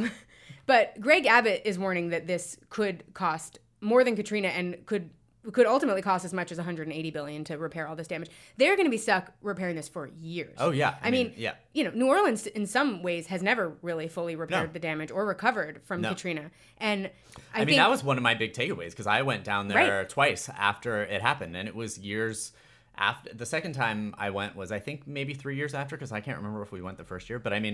Speaker 2: But Greg Abbott is warning that this could cost more than Katrina and could ultimately cost as much as $180 billion to repair all this damage. They're going to be stuck repairing this for years.
Speaker 1: Oh yeah,
Speaker 2: I mean, New Orleans in some ways has never really fully repaired the damage or recovered from Katrina. And I think
Speaker 1: that was one of my big takeaways because I went down there twice after it happened, and it was years after. The second time I went was I think maybe 3 years after because I can't remember if we went the first year. But I mean,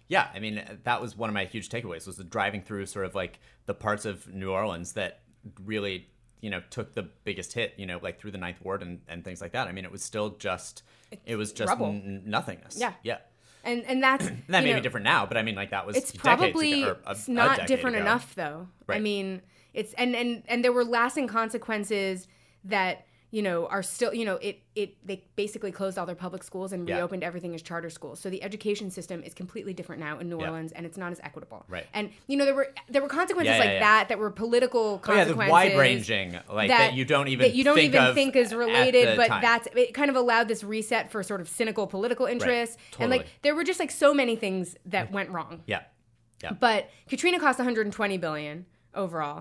Speaker 1: that was one of my huge takeaways was the driving through sort of the parts of New Orleans that really took the biggest hit, through the Ninth Ward and things like that. I mean, it was still just nothingness.
Speaker 2: Yeah.
Speaker 1: Yeah.
Speaker 2: And that's...
Speaker 1: that may be different now, but I mean, that was
Speaker 2: it's probably not different enough, though.
Speaker 1: Right.
Speaker 2: I mean, it's... And there were lasting consequences that... are still, they basically closed all their public schools and reopened everything as charter schools. So the education system is completely different now in New Orleans, and it's not as equitable.
Speaker 1: Right.
Speaker 2: And there were consequences that were political consequences.
Speaker 1: The wide ranging, that you don't even
Speaker 2: think is related, but it kind of allowed this reset for sort of cynical political interests.
Speaker 1: Right. Totally.
Speaker 2: And there were just so many things that went wrong.
Speaker 1: Yeah. Yeah.
Speaker 2: But Katrina cost $120 billion overall.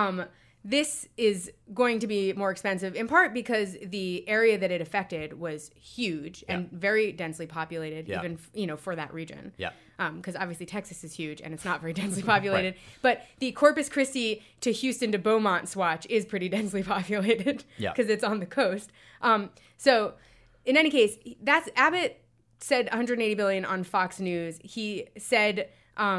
Speaker 2: This is going to be more expensive in part because the area that it affected was huge and very densely populated, even for that region.
Speaker 1: Yeah.
Speaker 2: Because obviously Texas is huge and it's not very densely populated. But the Corpus Christi to Houston to Beaumont swatch is pretty densely populated because it's on the coast. So in any case, Abbott said $180 billion on Fox News. He said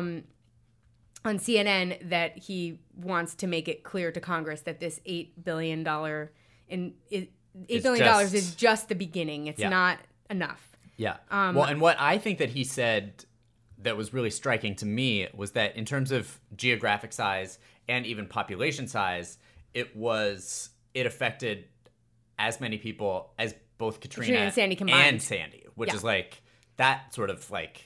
Speaker 2: on CNN that he wants to make it clear to Congress that this $8 billion $8 billion is just the beginning. It's not enough.
Speaker 1: Yeah. Well, and what I think that he said that was really striking to me was that in terms of geographic size and even population size, it affected as many people as both Katrina
Speaker 2: and Sandy combined.
Speaker 1: Which is like, that sort of like,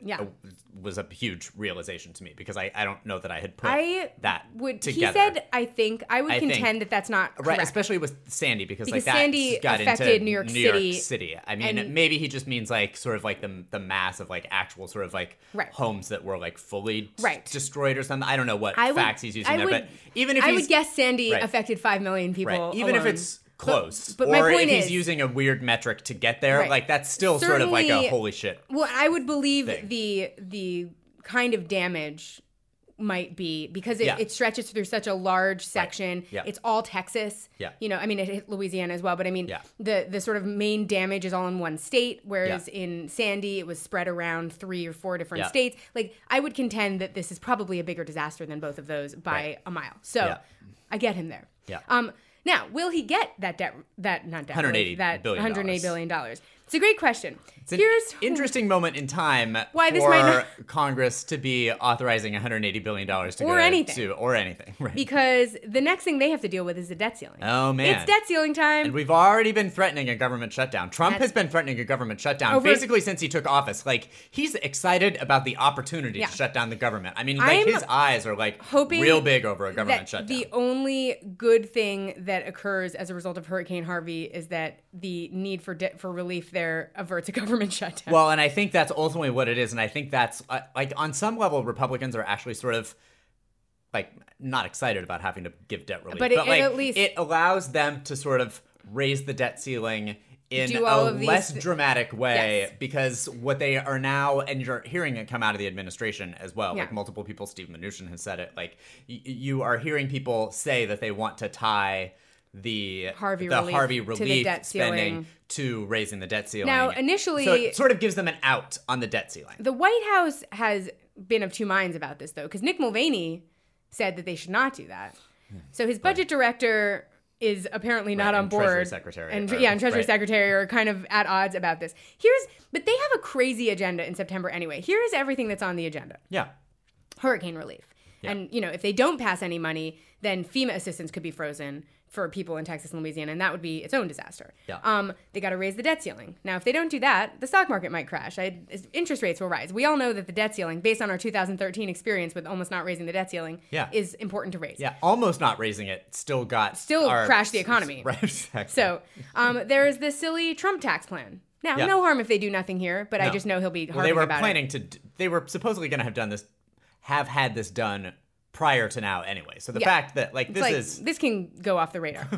Speaker 1: was a huge realization to me, because I don't know that I had put that together.
Speaker 2: He said, I would contend that that's not correct.
Speaker 1: Right, especially with Sandy, because like that
Speaker 2: Sandy
Speaker 1: got
Speaker 2: affected
Speaker 1: into
Speaker 2: New York City.
Speaker 1: I mean, maybe he just means like sort of like the mass of like actual sort of like homes that were like fully destroyed or something. I don't know what facts he's using there, but even if
Speaker 2: I would guess Sandy affected 5 million people.
Speaker 1: Even
Speaker 2: alone.
Speaker 1: if it's close,
Speaker 2: but
Speaker 1: or
Speaker 2: my point
Speaker 1: if he's using a weird metric to get there, like that's still sort of like a holy shit.
Speaker 2: Well, I would believe the kind of damage might be because it stretches through such a large section.
Speaker 1: Yeah.
Speaker 2: It's all Texas.
Speaker 1: Yeah.
Speaker 2: You know, I mean, it hit Louisiana as well, but I mean, the sort of main damage is all in one state, whereas in Sandy, it was spread around 3 or 4 different states. Like, I would contend that this is probably a bigger disaster than both of those by a mile. So I get him there.
Speaker 1: Yeah.
Speaker 2: Now, will he get that $180 billion? It's a great question.
Speaker 1: It's an interesting moment in time for Congress to be authorizing $180 billion to
Speaker 2: or anything.
Speaker 1: Or anything. Right.
Speaker 2: Because the next thing they have to deal with is the debt ceiling.
Speaker 1: Oh, man.
Speaker 2: It's debt ceiling time.
Speaker 1: And we've already been threatening a government shutdown. Trump has been threatening a government shutdown basically since he took office. Like, he's excited about the opportunity to shut down the government. I mean, like, his eyes are like real big over a government shutdown.
Speaker 2: The only good thing that occurs as a result of Hurricane Harvey is that the need for relief there averts a government shutdown.
Speaker 1: Well, and I think that's ultimately what it is. And I think that's, like, on some level, Republicans are actually sort of, like, not excited about having to give debt relief.
Speaker 2: But
Speaker 1: like,
Speaker 2: at least
Speaker 1: it allows them to sort of raise the debt ceiling in a less dramatic way, because what they are now, and you're hearing it come out of the administration as well, like multiple people, Steve Mnuchin has said it, like, you are hearing people say that they want to tie the Harvey relief spending to raising the debt ceiling.
Speaker 2: Now, initially,
Speaker 1: so it sort of gives them an out on the debt ceiling.
Speaker 2: The White House has been of two minds about this, though, because Nick Mulvaney said that they should not do that. So his budget director is apparently not on board.
Speaker 1: Treasury Secretary.
Speaker 2: And Treasury Secretary are kind of at odds about this. But they have a crazy agenda in September anyway. Here's everything that's on the agenda.
Speaker 1: Yeah.
Speaker 2: Hurricane relief. Yeah. And, if they don't pass any money, then FEMA assistance could be frozen for people in Texas and Louisiana, and that would be its own disaster.
Speaker 1: Yeah.
Speaker 2: They got to raise the debt ceiling. Now, if they don't do that, the stock market might crash. Interest rates will rise. We all know that the debt ceiling, based on our 2013 experience with almost not raising the debt ceiling, is important to raise.
Speaker 1: Yeah, almost not raising it still
Speaker 2: crashed the economy.
Speaker 1: Right, exactly.
Speaker 2: So there's this silly Trump tax plan. Now, no harm if they do nothing here, but I just know he'll be harping about it. They
Speaker 1: were supposedly going to have had this done prior to now anyway. So the fact that this
Speaker 2: can go off the radar.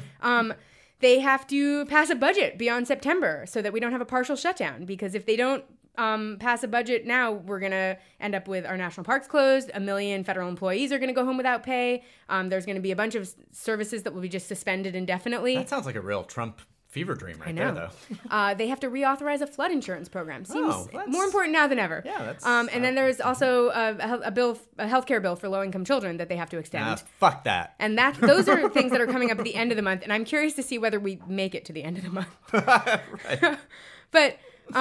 Speaker 2: They have to pass a budget beyond September so that we don't have a partial shutdown, because if they don't pass a budget now, we're going to end up with our national parks closed. 1 million federal employees are going to go home without pay. There's going to be a bunch of services that will be just suspended indefinitely.
Speaker 1: That sounds like a real Trump fever dream there, though.
Speaker 2: They have to reauthorize a flood insurance program. Seems more important now than ever.
Speaker 1: Yeah, that's...
Speaker 2: and then there's also a healthcare bill for low-income children that they have to extend.
Speaker 1: Fuck that.
Speaker 2: And those are things that are coming up at the end of the month, and I'm curious to see whether we make it to the end of the month.
Speaker 1: Right.
Speaker 2: But,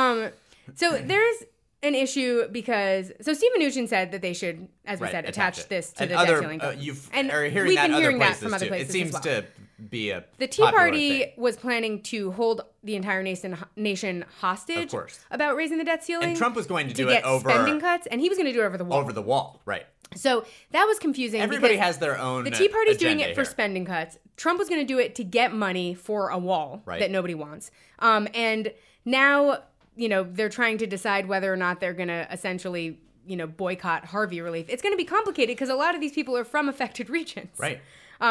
Speaker 2: so there's an issue because... So Steve Mnuchin said that they should, as we said, attach this to the debt ceiling.
Speaker 1: We've been hearing that from other places. It seems to be a
Speaker 2: The Tea Party was planning to hold the entire nation hostage about raising the debt ceiling.
Speaker 1: And Trump was going to do it over
Speaker 2: spending cuts, and he was going to do it over the wall.
Speaker 1: Over the wall, right.
Speaker 2: So that was confusing.
Speaker 1: Everybody has their own
Speaker 2: The Tea Party's doing it
Speaker 1: here
Speaker 2: for spending cuts. Trump was going to do it to get money for a wall that nobody wants. And now, they're trying to decide whether or not they're going to essentially, boycott Harvey relief. It's going to be complicated because a lot of these people are from affected regions.
Speaker 1: Right.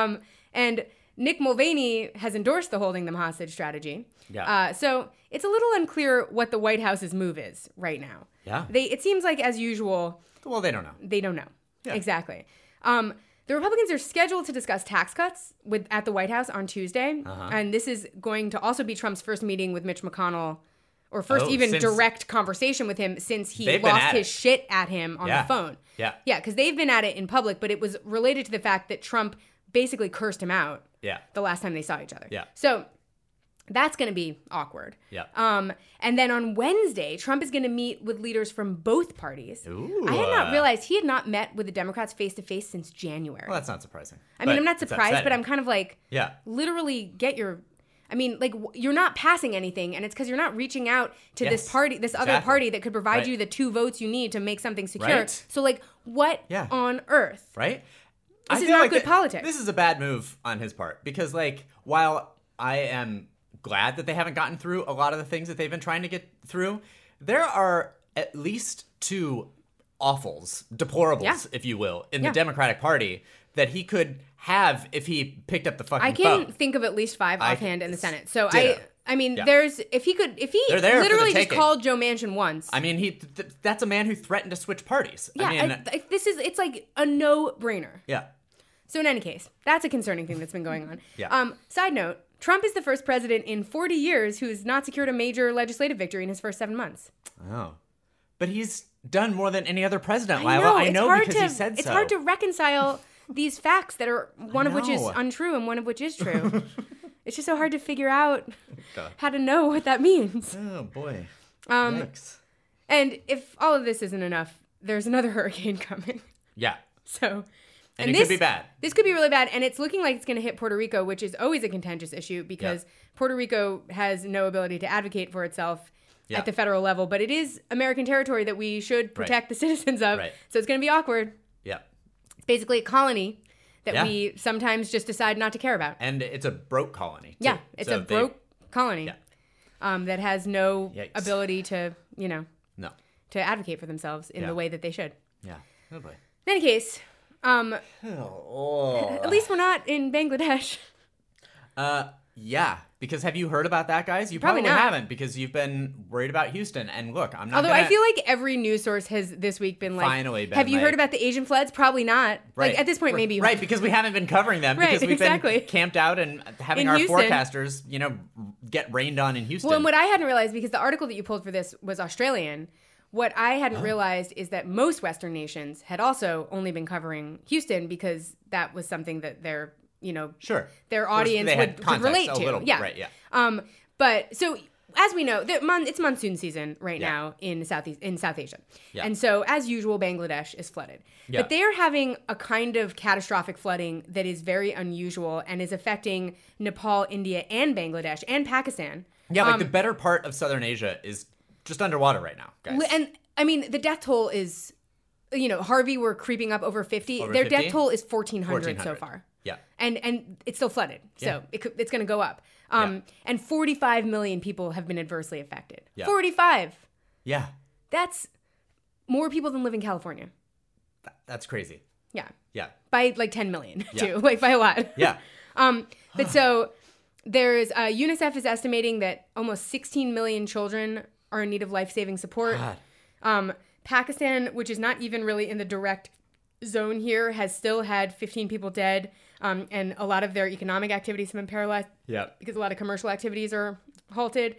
Speaker 2: And Nick Mulvaney has endorsed the holding them hostage strategy.
Speaker 1: Yeah.
Speaker 2: So it's a little unclear what the White House's move is right now.
Speaker 1: Yeah.
Speaker 2: It seems like, as usual...
Speaker 1: Well, they don't know.
Speaker 2: They don't know.
Speaker 1: Yeah.
Speaker 2: Exactly. The Republicans are scheduled to discuss tax cuts at the White House on Tuesday. And this is going to also be Trump's first meeting with Mitch McConnell, or direct conversation with him since he lost his shit at him on the phone.
Speaker 1: Yeah.
Speaker 2: Yeah, because they've been at it in public, but it was related to the fact that Trump basically cursed him out the last time they saw each other.
Speaker 1: Yeah.
Speaker 2: So That's going to be awkward.
Speaker 1: Yeah.
Speaker 2: And then on Wednesday, Trump is going to meet with leaders from both parties.
Speaker 1: Ooh.
Speaker 2: I had not realized he had not met with the Democrats face-to-face since January.
Speaker 1: Well, that's not surprising.
Speaker 2: I mean, I'm not surprised, but I'm kind of like,
Speaker 1: yeah,
Speaker 2: literally get your... I mean, like, you're not passing anything, and it's because you're not reaching out to this party, this other party that could provide you the 2 votes you need to make something secure.
Speaker 1: Right.
Speaker 2: So, like, what on earth?
Speaker 1: Right?
Speaker 2: This is not good politics.
Speaker 1: This is a bad move on his part because, like, while I am glad that they haven't gotten through a lot of the things that they've been trying to get through, there are at least 2 awfuls, deplorables, if you will, in the Democratic Party that he could have if he picked up the fucking
Speaker 2: I can
Speaker 1: phone.
Speaker 2: think of at least 5 offhand in the Senate. So I mean,
Speaker 1: Yeah.
Speaker 2: if he literally just called Joe Manchin once.
Speaker 1: I mean, that's a man who threatened to switch parties.
Speaker 2: Yeah,
Speaker 1: I mean,
Speaker 2: it's like a no-brainer.
Speaker 1: Yeah.
Speaker 2: So in any case, that's a concerning thing that's been going on.
Speaker 1: Yeah.
Speaker 2: Side note, Trump is the first president in 40 years who's not secured a major legislative victory in his first 7 months.
Speaker 1: Oh. But he's done more than any other president,
Speaker 2: I
Speaker 1: Lila.
Speaker 2: know,
Speaker 1: I know because he said so.
Speaker 2: It's hard to reconcile these facts that are one of which is untrue and one of which is true. It's just so hard to figure out how to know what that means.
Speaker 1: Oh, boy.
Speaker 2: Yikes. And if all of this isn't enough, there's another hurricane coming.
Speaker 1: Yeah.
Speaker 2: So...
Speaker 1: And it could be bad.
Speaker 2: This could be really bad, and it's looking like it's going to hit Puerto Rico, which is always a contentious issue because Puerto Rico has no ability to advocate for itself at the federal level, but it is American territory that we should protect the citizens of, so it's going to be awkward.
Speaker 1: Yeah.
Speaker 2: It's basically a colony that we sometimes just decide not to care about.
Speaker 1: And it's a broke colony, too.
Speaker 2: Yeah, it's a broke colony that has no ability to, to advocate for themselves in the way that they should.
Speaker 1: Yeah. Oh, boy.
Speaker 2: In any case... At least we're not in Bangladesh.
Speaker 1: Yeah, because have you heard about that, guys? You
Speaker 2: Probably
Speaker 1: probably
Speaker 2: not.
Speaker 1: haven't because you've been worried about Houston. And look, I'm not.
Speaker 2: Although I feel like every news source has this week been like,
Speaker 1: finally been
Speaker 2: have you
Speaker 1: like,
Speaker 2: heard about the Asian floods? Probably not.
Speaker 1: Right.
Speaker 2: Like at this point, maybe you
Speaker 1: right because we haven't been covering them because we've been camped out and having
Speaker 2: in
Speaker 1: our
Speaker 2: Houston.
Speaker 1: forecasters, get rained on in Houston.
Speaker 2: Well, and what I hadn't realized because the article that you pulled for this was Australian. What I hadn't realized is that most Western nations had also only been covering Houston because that was something that their, their audience could relate to.
Speaker 1: Little,
Speaker 2: yeah.
Speaker 1: Right, yeah.
Speaker 2: But so as we know, it's monsoon season right now in South Asia. Yeah. And so as usual, Bangladesh is flooded. Yeah. But they are having a kind of catastrophic flooding that is very unusual and is affecting Nepal, India, and Bangladesh and Pakistan.
Speaker 1: Yeah, the better part of Southern Asia is just underwater right now, guys.
Speaker 2: And I mean, the death toll is, Harvey, we're creeping up over 50.
Speaker 1: Over
Speaker 2: Their
Speaker 1: 50?
Speaker 2: death toll is 1,400 so far.
Speaker 1: Yeah.
Speaker 2: And it's still flooded. So it's going to go up. And 45 million people have been adversely affected. Yeah. 45.
Speaker 1: Yeah.
Speaker 2: That's more people than live in California.
Speaker 1: That's crazy.
Speaker 2: Yeah.
Speaker 1: Yeah.
Speaker 2: By like 10 million, too. Like by a lot.
Speaker 1: Yeah.
Speaker 2: But so there's, UNICEF is estimating that almost 16 million children are in need of life-saving support. Pakistan, which is not even really in the direct zone here, has still had 15 people dead, and a lot of their economic activities have been paralyzed because a lot of commercial activities are halted.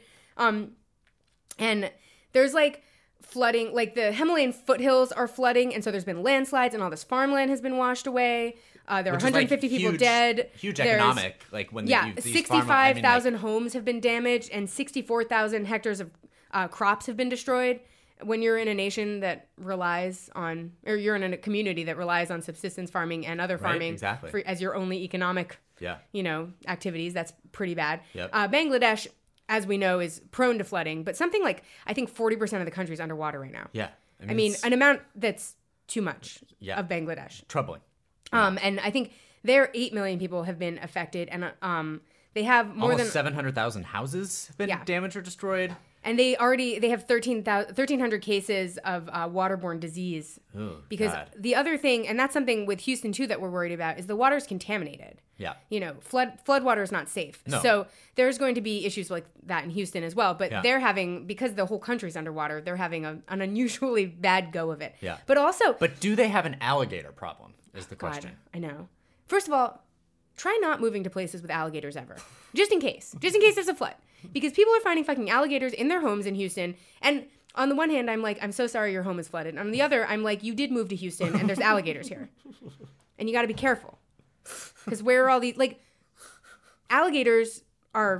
Speaker 2: And there's flooding, the Himalayan foothills are flooding, and so there's been landslides, and all this farmland has been washed away. There are 150 people dead.
Speaker 1: Huge economic, when
Speaker 2: 65,000 homes have been damaged, and 64,000 hectares of crops have been destroyed. When you're in a nation that relies on, or you're in a community that relies on subsistence farming and other farming as your only economic, activities, that's pretty bad.
Speaker 1: Yep.
Speaker 2: Bangladesh, as we know, is prone to flooding, but something like, I think 40% of the country is underwater right now.
Speaker 1: Yeah.
Speaker 2: I mean an amount that's too much of Bangladesh.
Speaker 1: Troubling.
Speaker 2: And I think their 8 million people have been affected, and they have more
Speaker 1: almost 700,000 houses have been damaged or destroyed.
Speaker 2: And they have 1,300 cases of waterborne disease.
Speaker 1: Oh,
Speaker 2: because
Speaker 1: God.
Speaker 2: The other thing, and that's something with Houston too that we're worried about, is the water's contaminated.
Speaker 1: Yeah.
Speaker 2: Flood water is not safe.
Speaker 1: No.
Speaker 2: So there's going to be issues like that in Houston as well. But they're having, because the whole country's underwater, they're having an unusually bad go of it.
Speaker 1: Yeah.
Speaker 2: But
Speaker 1: do they have an alligator problem is the question.
Speaker 2: I know. First of all, try not moving to places with alligators ever. Just in case there's a flood. Because people are finding fucking alligators in their homes in Houston. And on the one hand, I'm like, I'm so sorry your home is flooded. On the other, I'm like, you did move to Houston and there's alligators here. And you got to be careful. Because where are all these, alligators are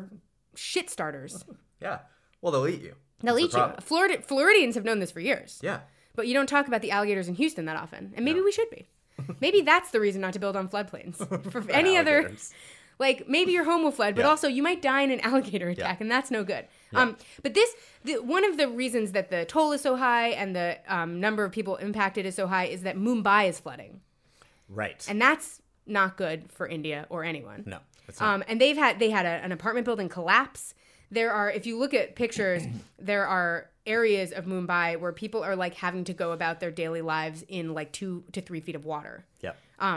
Speaker 2: shit starters.
Speaker 1: Yeah. Well, they'll eat you.
Speaker 2: They'll eat you. Floridians have known this for years.
Speaker 1: Yeah.
Speaker 2: But you don't talk about the alligators in Houston that often. And maybe we should be. Maybe that's the reason not to build on floodplains. For any other... Like, maybe your home will flood, but also you might die in an alligator attack, and that's no good. Yeah. But one of the reasons that the toll is so high and the number of people impacted is so high is that Mumbai is flooding.
Speaker 1: Right.
Speaker 2: And that's not good for India or anyone.
Speaker 1: No. It's not.
Speaker 2: And they had an apartment building collapse. There are, if you look at pictures, there are areas of Mumbai where people are like having to go about their daily lives in like 2 to 3 feet of water.
Speaker 1: Yep.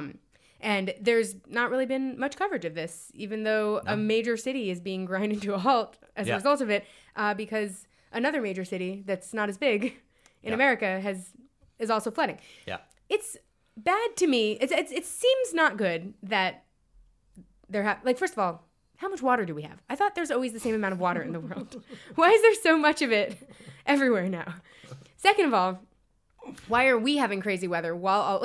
Speaker 2: And there's not really been much coverage of this, even though a major city is being grinded to a halt as a result of it, because another major city that's not as big in America is also flooding.
Speaker 1: Yeah.
Speaker 2: It's bad to me. It seems not good that there first of all, how much water do we have? I thought there's always the same amount of water in the world. Why is there so much of it everywhere now? Second of all, why are we having crazy weather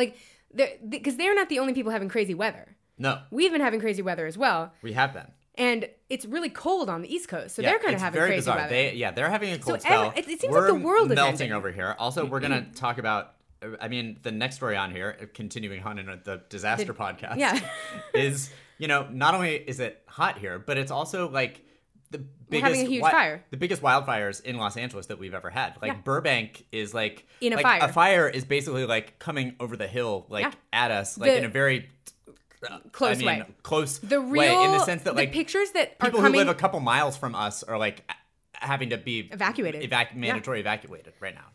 Speaker 2: because they're not the only people having crazy weather.
Speaker 1: No.
Speaker 2: We've been having crazy weather as well.
Speaker 1: We have been.
Speaker 2: And it's really cold on the East Coast, so they're kind of having crazy weather.
Speaker 1: They're having a cold spell.
Speaker 2: It seems like the world is
Speaker 1: melting over here. Also, we're going to talk about, the next story on here, continuing on in the disaster podcast, is, not only is it hot here, but it's also like the biggest,
Speaker 2: having a huge fire.
Speaker 1: The biggest wildfires in Los Angeles that we've ever had. Like Burbank is like
Speaker 2: in a fire.
Speaker 1: A fire is basically like coming over the hill, at us, in a very
Speaker 2: close way.
Speaker 1: Close
Speaker 2: way
Speaker 1: in the sense that
Speaker 2: the pictures that
Speaker 1: people
Speaker 2: are coming,
Speaker 1: who live a couple miles from us are like having to be
Speaker 2: evacuated,
Speaker 1: mandatory evacuated right now.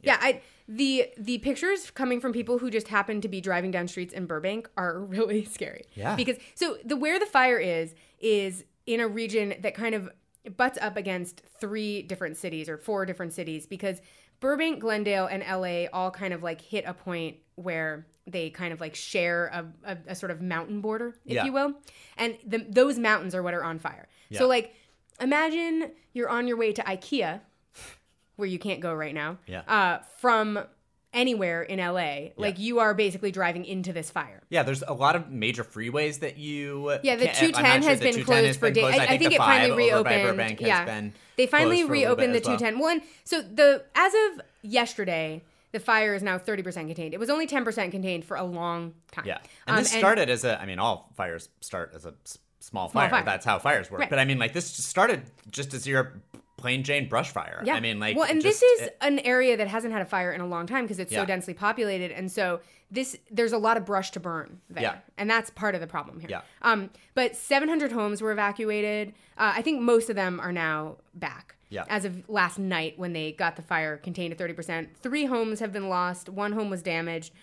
Speaker 2: The pictures coming from people who just happen to be driving down streets in Burbank are really scary.
Speaker 1: Yeah,
Speaker 2: because where the fire is in a region that kind of butts up against 3 different cities or 4 different cities, because Burbank, Glendale, and LA all kind of like hit a point where they kind of like share a sort of mountain border, if you will. And those mountains are what are on fire. Yeah. So like, imagine you're on your way to IKEA, where you can't go right now, from anywhere in LA. Like, you are basically driving into this fire. Yeah,
Speaker 1: there's a lot of major freeways that you...
Speaker 2: Yeah, the 210 has been closed for days. I think it finally reopened. They finally reopened the 210. Well, and so as of yesterday, the fire is now 30% contained. It was only 10% contained for a long time.
Speaker 1: Yeah, and this started as all fires start as a small fire. That's how fires work. Right. But this started just as your plain Jane brush fire.
Speaker 2: Yeah. This is an area that hasn't had a fire in a long time because it's so densely populated, and so there's a lot of brush to burn there, and that's part of the problem here. Yeah. But 700 homes were evacuated. I think most of them are now back. Yeah. As of last night, when they got the fire contained at 30%, 3 homes have been lost. 1 home was damaged.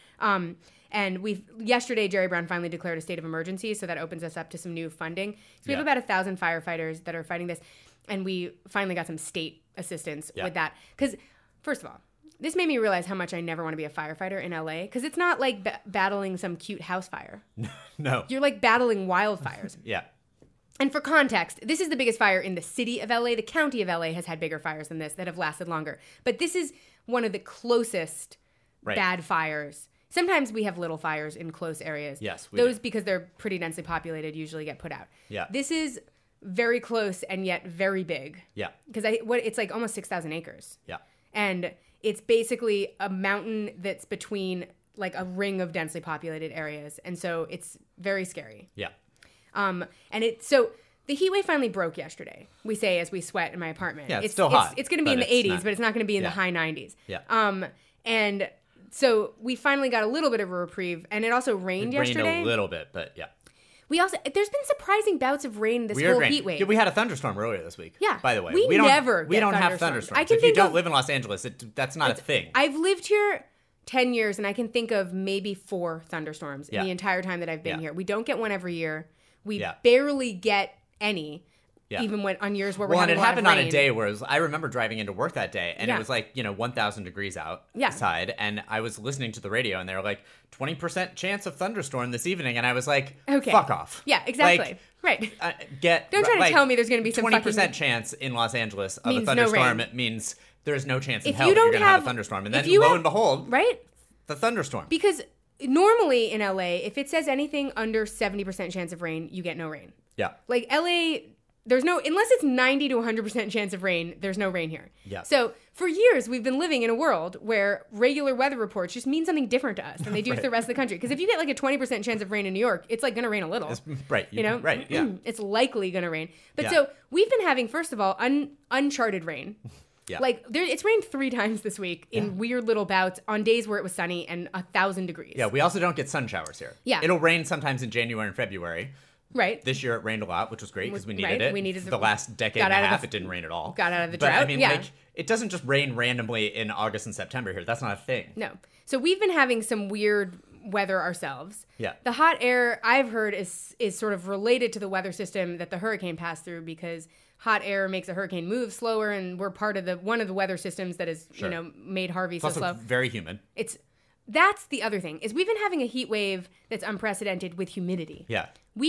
Speaker 2: And yesterday, Jerry Brown finally declared a state of emergency, so that opens us up to some new funding. So we have about 1,000 firefighters that are fighting this, and we finally got some state assistance with that. Because, first of all, this made me realize how much I never want to be a firefighter in LA, because it's not like battling some cute house fire.
Speaker 1: No.
Speaker 2: You're like battling wildfires.
Speaker 1: Yeah.
Speaker 2: And for context, this is the biggest fire in the city of LA. The county of LA has had bigger fires than this that have lasted longer. But this is one of the closest bad fires. Sometimes we have little fires in close areas.
Speaker 1: Yes,
Speaker 2: those, because they're pretty densely populated, usually get put out.
Speaker 1: Yeah.
Speaker 2: This is very close and yet very big.
Speaker 1: Yeah.
Speaker 2: Because it's like almost 6,000 acres.
Speaker 1: Yeah.
Speaker 2: And it's basically a mountain that's between like a ring of densely populated areas. And so it's very scary.
Speaker 1: Yeah.
Speaker 2: So the heat wave finally broke yesterday. We say as we sweat in my apartment.
Speaker 1: Yeah, it's still hot.
Speaker 2: It's going to be in the 80s, but it's not going to be in the high 90s.
Speaker 1: Yeah.
Speaker 2: And so we finally got a little bit of a reprieve, and it also rained yesterday.
Speaker 1: Rained a little bit, but yeah.
Speaker 2: There's been surprising bouts of rain this whole heat wave.
Speaker 1: Yeah, we had a thunderstorm earlier this week.
Speaker 2: Yeah.
Speaker 1: By the way,
Speaker 2: we don't have
Speaker 1: thunderstorms. If you don't live in Los Angeles, that's not a thing.
Speaker 2: I've lived here 10 years, and I can think of maybe 4 thunderstorms in the entire time that I've been here. We don't get one every year. We barely get any. Yeah. Even on years where we're having a lot of rain.
Speaker 1: Well, and it happened on a day where I remember driving into work that day, and it was like, 1,000 degrees outside, and I was listening to the radio, and they were like, 20% chance of thunderstorm this evening, and I was like, fuck off.
Speaker 2: Yeah, exactly. Right. Don't try to tell me there's going to be some
Speaker 1: 20% chance in Los Angeles of a thunderstorm. It means there's no chance in hell that you're going to have a thunderstorm. And then, lo and behold, the thunderstorm.
Speaker 2: Because normally in LA, if it says anything under 70% chance of rain, you get no rain.
Speaker 1: Yeah.
Speaker 2: Like LA There's no, unless it's 90 to 100% chance of rain, there's no rain here.
Speaker 1: Yeah.
Speaker 2: So for years, we've been living in a world where regular weather reports just mean something different to us than they do to the rest of the country. Because if you get like a 20% chance of rain in New York, it's like going to rain a little.
Speaker 1: Right.
Speaker 2: You know?
Speaker 1: Right, yeah.
Speaker 2: It's likely going to rain. But so we've been having, first of all, uncharted rain.
Speaker 1: Yeah.
Speaker 2: Like, it's rained 3 times this week in weird little bouts on days where it was sunny and 1,000 degrees.
Speaker 1: Yeah, we also don't get sun showers here.
Speaker 2: Yeah.
Speaker 1: It'll rain sometimes in January and February.
Speaker 2: Right.
Speaker 1: This year it rained a lot, which was great because we needed it.
Speaker 2: We needed
Speaker 1: the last decade and a half, it didn't rain at all.
Speaker 2: Got out of the
Speaker 1: but,
Speaker 2: drought.
Speaker 1: I mean, like, it doesn't just rain randomly in August and September here. That's not a thing.
Speaker 2: No. So we've been having some weird weather ourselves.
Speaker 1: Yeah.
Speaker 2: The hot air, I've heard, is sort of related to the weather system that the hurricane passed through, because hot air makes a hurricane move slower, and we're part of one of the weather systems that has made Harvey
Speaker 1: It's
Speaker 2: so
Speaker 1: also
Speaker 2: slow.
Speaker 1: very humid.
Speaker 2: That's the other thing, is we've been having a heat wave that's unprecedented with humidity.
Speaker 1: Yeah.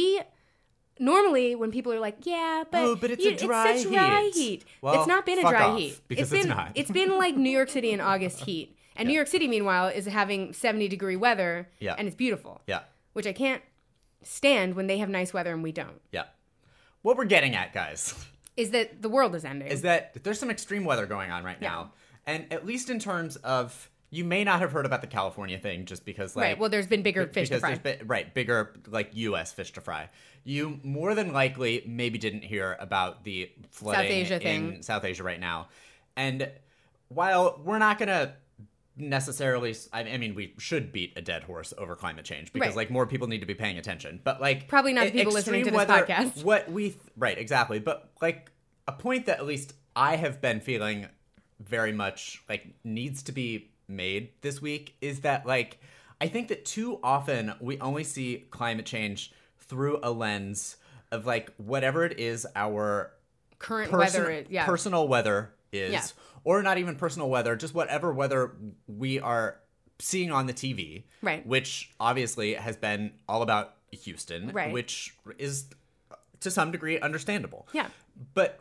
Speaker 2: Normally, when people are like, yeah, but
Speaker 1: it's a dry
Speaker 2: it's such dry heat.
Speaker 1: Well,
Speaker 2: it's not been a
Speaker 1: fuck
Speaker 2: dry
Speaker 1: off,
Speaker 2: heat.
Speaker 1: because
Speaker 2: it's
Speaker 1: not.
Speaker 2: It's been like New York City in August heat. And New York City, meanwhile, is having 70-degree weather, and it's beautiful.
Speaker 1: Yeah.
Speaker 2: Which I can't stand when they have nice weather and we don't.
Speaker 1: Yeah. What we're getting at, guys,
Speaker 2: is that the world is ending.
Speaker 1: Is that there's some extreme weather going on right now. And at least in terms of, you may not have heard about the California thing just because, like...
Speaker 2: Right, well, there's been bigger fish to fry.
Speaker 1: Bigger, like, U.S. fish to fry. You more than likely maybe didn't hear about the flooding in South Asia right now. And while we're not going to necessarily... I mean, we should beat a dead horse over climate change because, like, more people need to be paying attention. But, like...
Speaker 2: Probably not the people listening to this podcast.
Speaker 1: Right, exactly. But, like, a point that at least I have been feeling very much, like, needs to be made this week is that, like, I think that too often we only see climate change through a lens of, like, whatever it is our
Speaker 2: current weather is,
Speaker 1: personal weather is, or not even personal weather, just whatever weather we are seeing on the TV,
Speaker 2: right?
Speaker 1: Which obviously has been all about Houston,
Speaker 2: right?
Speaker 1: Which is to some degree understandable,
Speaker 2: yeah.
Speaker 1: But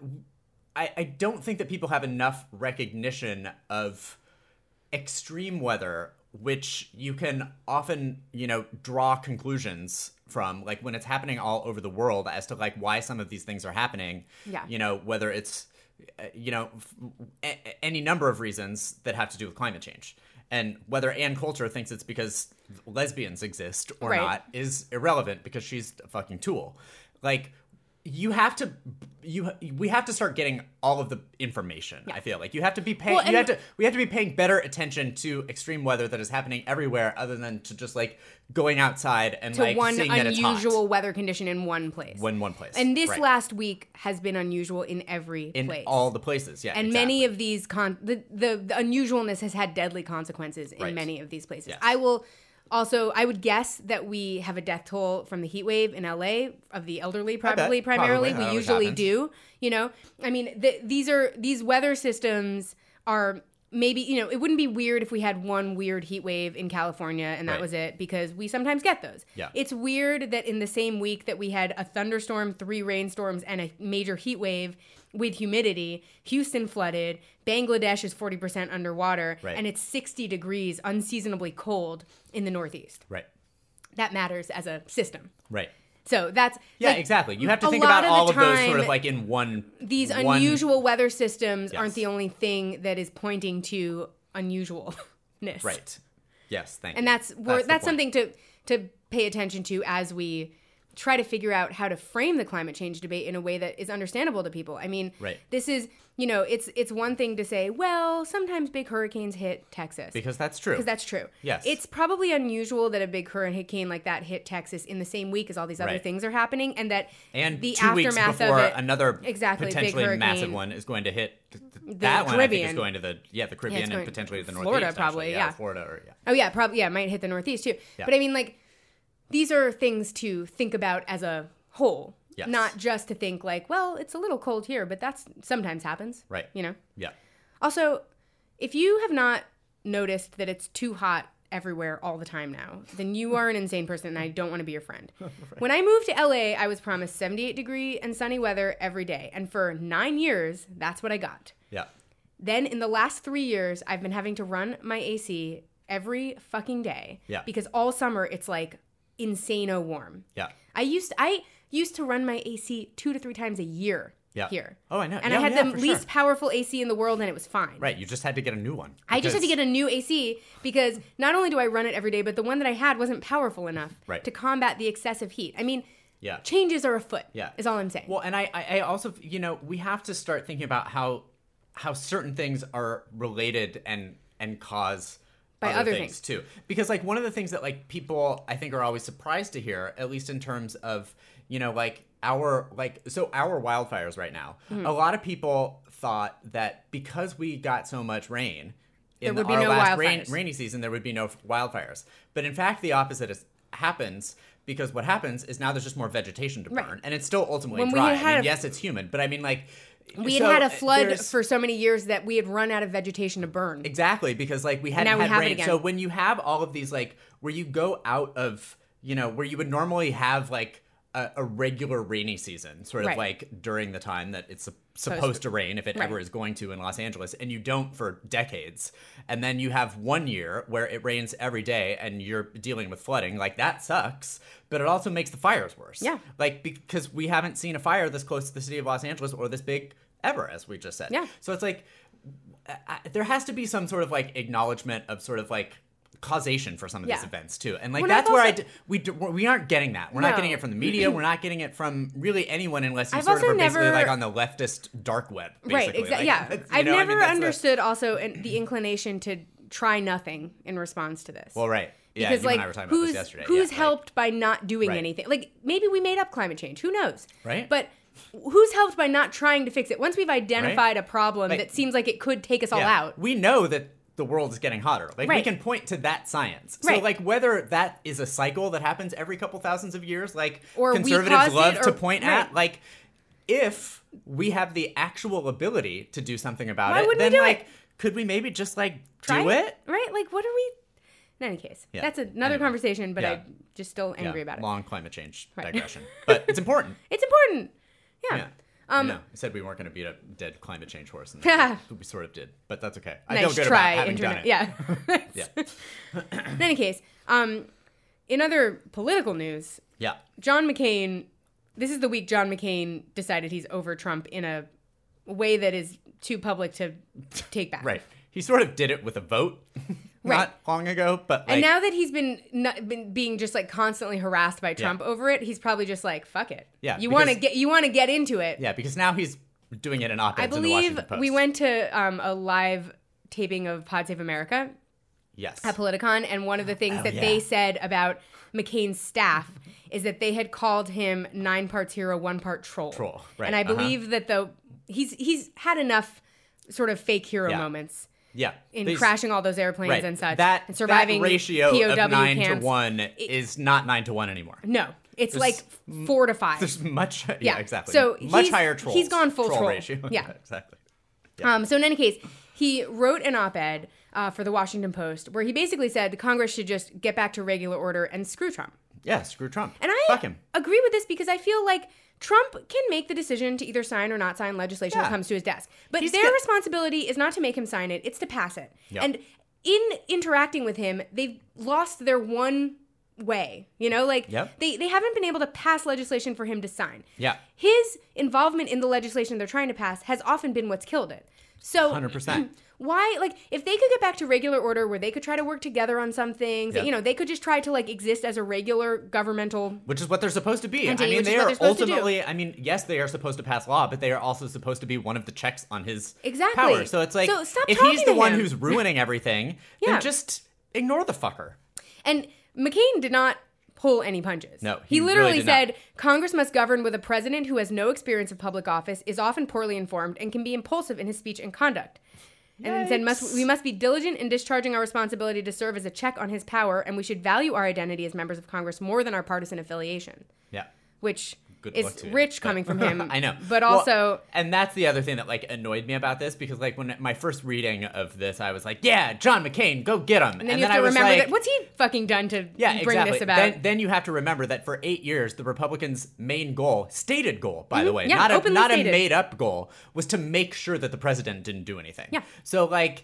Speaker 1: I don't think that people have enough recognition of extreme weather, which you can often, draw conclusions from, like, when it's happening all over the world as to, like, why some of these things are happening.
Speaker 2: Yeah.
Speaker 1: Whether it's, any number of reasons that have to do with climate change. And whether Ann Coulter thinks it's because lesbians exist or not is irrelevant because she's a fucking tool. Like, we have to start getting all of the information. I feel like you have to be paying. We have to be paying better attention to extreme weather that is happening everywhere, other than to just, like, going outside and
Speaker 2: to
Speaker 1: like
Speaker 2: one
Speaker 1: seeing that it's hot.
Speaker 2: unusual weather condition in one place.
Speaker 1: One place.
Speaker 2: And this last week has been unusual in every place.
Speaker 1: In all the places, yeah.
Speaker 2: And many of these the unusualness has had deadly consequences in many of these places. Yes. I would guess that we have a death toll from the heat wave in LA of the elderly, primarily. We usually do. I mean, these weather systems are maybe, it wouldn't be weird if we had one weird heat wave in California and that was it, because we sometimes get those.
Speaker 1: Yeah.
Speaker 2: It's weird that in the same week that we had a thunderstorm, 3 rainstorms, and a major heat wave with humidity, Houston flooded, Bangladesh is 40% underwater, and it's 60 degrees, unseasonably cold in the Northeast.
Speaker 1: Right.
Speaker 2: That matters as a system.
Speaker 1: Right.
Speaker 2: So that's...
Speaker 1: Yeah, exactly. You have to think about all of those sort of, like, in one...
Speaker 2: These unusual weather systems aren't the only thing that is pointing to unusualness.
Speaker 1: Right. Yes, thank you.
Speaker 2: And that's something to pay attention to as we try to figure out how to frame the climate change debate in a way that is understandable to people. I mean, this is, it's one thing to say, well, sometimes big hurricanes hit Texas.
Speaker 1: Because that's true. Yes.
Speaker 2: It's probably unusual that a big hurricane like that hit Texas in the same week as all these other things are happening, and that the
Speaker 1: 2 weeks
Speaker 2: aftermath
Speaker 1: before
Speaker 2: of it,
Speaker 1: another potentially massive one is going to hit that one.
Speaker 2: Caribbean.
Speaker 1: I think is going to the Caribbean and potentially the Northeast.
Speaker 2: Florida, probably,
Speaker 1: Florida, or
Speaker 2: Oh yeah, probably, it might hit the Northeast too. Yeah. But I mean, like, these are things to think about as a whole, not just to think like, well, it's a little cold here, but that's sometimes happens.
Speaker 1: Right. Yeah.
Speaker 2: Also, if you have not noticed that it's too hot everywhere all the time now, then you are an insane person and I don't want to be your friend. When I moved to LA, I was promised 78-degree and sunny weather every day. And for 9 years, that's what I got.
Speaker 1: Yeah.
Speaker 2: Then in the last 3 years, I've been having to run my AC every fucking day.
Speaker 1: Yeah.
Speaker 2: Because all summer it's like insano warm.
Speaker 1: Yeah.
Speaker 2: used to run my AC 2 to 3 times a year here.
Speaker 1: Oh, I know.
Speaker 2: And I had the least powerful AC in the world, and it was fine.
Speaker 1: Right. You just had to get a new one.
Speaker 2: I just had to get a new AC because not only do I run it every day, but the one that I had wasn't powerful enough to combat the excessive heat. I mean, changes are afoot, is all I'm saying.
Speaker 1: Well, and I also, we have to start thinking about how certain things are related and cause
Speaker 2: by other things
Speaker 1: too. Because like one of the things that like people I think are always surprised to hear, at least in terms of, like our wildfires right now, a lot of people thought that because we got so much rain in our last rainy season, there would be no wildfires. But in fact, the opposite happens. Because what happens is now there's just more vegetation to burn, and it's still ultimately dry. I mean, yes, it's humid, but I mean, like,
Speaker 2: we had a flood for so many years that we had run out of vegetation to burn.
Speaker 1: Exactly, because like we hadn't had rain. So when you have all of these, like, where you go out of, where you would normally have like a regular rainy season, sort of like during the time that it's supposed to rain, if it ever is going to in Los Angeles, and you don't for decades, and then you have 1 year where it rains every day and you're dealing with flooding, like that sucks, but it also makes the fires worse.
Speaker 2: Yeah.
Speaker 1: Like, because we haven't seen a fire this close to the city of Los Angeles or this big ever, as we just said.
Speaker 2: Yeah.
Speaker 1: So it's like, there has to be some sort of like acknowledgement of sort of like causation for some of these events too, and like that's where we aren't getting that. We're not getting it from the media. We're not getting it from really anyone unless you sort of are basically like on the leftist dark web. Basically.
Speaker 2: Right. Exactly.
Speaker 1: Like,
Speaker 2: I've never understood also the inclination to try nothing in response to this.
Speaker 1: Well, right. Yeah,
Speaker 2: because
Speaker 1: you and I were talking about this yesterday.
Speaker 2: Who's helped by not doing anything? Like maybe we made up climate change. Who knows?
Speaker 1: Right.
Speaker 2: But who's helped by not trying to fix it? Once we've identified a problem that seems like it could take us all out,
Speaker 1: we know that the world is getting hotter. Like we can point to that science. So like whether that is a cycle that happens every couple thousands of years, like or conservatives love to point at, like if we have the actual ability to do something about it, then like could we maybe just like do it?
Speaker 2: Right? Like what are we? In any case, that's another conversation, but I'm just still angry about it.
Speaker 1: Long climate change digression, but it's important.
Speaker 2: It's important. Yeah.
Speaker 1: I said we weren't going to beat a dead climate change horse, and we sort of did, but that's okay. I feel good about having done it.
Speaker 2: Yeah. In any case, in other political news, John McCain. This is the week John McCain decided he's over Trump in a way that is too public to take back.
Speaker 1: Right. He sort of did it with a vote. Not long ago, but like,
Speaker 2: and now that he's been being just like constantly harassed by Trump over it, he's probably just like, fuck it.
Speaker 1: Yeah,
Speaker 2: you want to get into it.
Speaker 1: Yeah, because now he's doing it in op-eds in the Washington Post.
Speaker 2: We went to a live taping of Pod Save America.
Speaker 1: Yes.
Speaker 2: At Politicon, and one of the things they said about McCain's staff is that they had called him 9 parts hero, 1 part troll.
Speaker 1: Right.
Speaker 2: And I believe that he's had enough sort of fake hero moments.
Speaker 1: Yeah,
Speaker 2: in crashing all those airplanes and such,
Speaker 1: and surviving
Speaker 2: that ratio
Speaker 1: POW of 9
Speaker 2: camps.
Speaker 1: to 1 is not 9 to 1 anymore.
Speaker 2: No, it's like 4 to 5.
Speaker 1: There's much, exactly.
Speaker 2: So
Speaker 1: much higher trolls.
Speaker 2: He's gone full troll
Speaker 1: ratio.
Speaker 2: Yeah,
Speaker 1: exactly. Yeah.
Speaker 2: So in any case, he wrote an op-ed for the Washington Post where he basically said the Congress should just get back to regular order and screw Trump.
Speaker 1: Yeah, screw Trump.
Speaker 2: And
Speaker 1: Fuck him.
Speaker 2: Agree with this because I feel like Trump can make the decision to either sign or not sign legislation that comes to his desk. But their responsibility is not to make him sign it, it's to pass it. Yep. And in interacting with him, they've lost their one way. They haven't been able to pass legislation for him to sign.
Speaker 1: Yeah.
Speaker 2: His involvement in the legislation they're trying to pass has often been what's killed it. So
Speaker 1: 100%.
Speaker 2: Why, like, if they could get back to regular order where they could try to work together on some things, they could just try to, like, exist as a regular governmental...
Speaker 1: Which is what they're supposed to be.
Speaker 2: Entity,
Speaker 1: I mean, they are ultimately... I mean, yes, they are supposed to pass law, but they are also supposed to be one of the checks on his power. So it's like, if he's the one who's ruining everything, then just ignore the fucker.
Speaker 2: And McCain did not pull any punches.
Speaker 1: No,
Speaker 2: he literally really said, Congress must govern with a president who has no experience of public office, is often poorly informed, and can be impulsive in his speech and conduct. And then said, we must be diligent in discharging our responsibility to serve as a check on his power, and we should value our identity as members of Congress more than our partisan affiliation.
Speaker 1: Yeah.
Speaker 2: Which is rich coming from him.
Speaker 1: I know.
Speaker 2: But also...
Speaker 1: And that's the other thing that, like, annoyed me about this, because, like, when my first reading of this, I was like, yeah, John McCain, go get him.
Speaker 2: And then you have to remember that, what's he fucking done to bring this about?
Speaker 1: Then you have to remember that for 8 years, the Republicans' main goal, stated goal, by the way, not a made-up goal, was to make sure that the president didn't do anything.
Speaker 2: Yeah.
Speaker 1: So, like...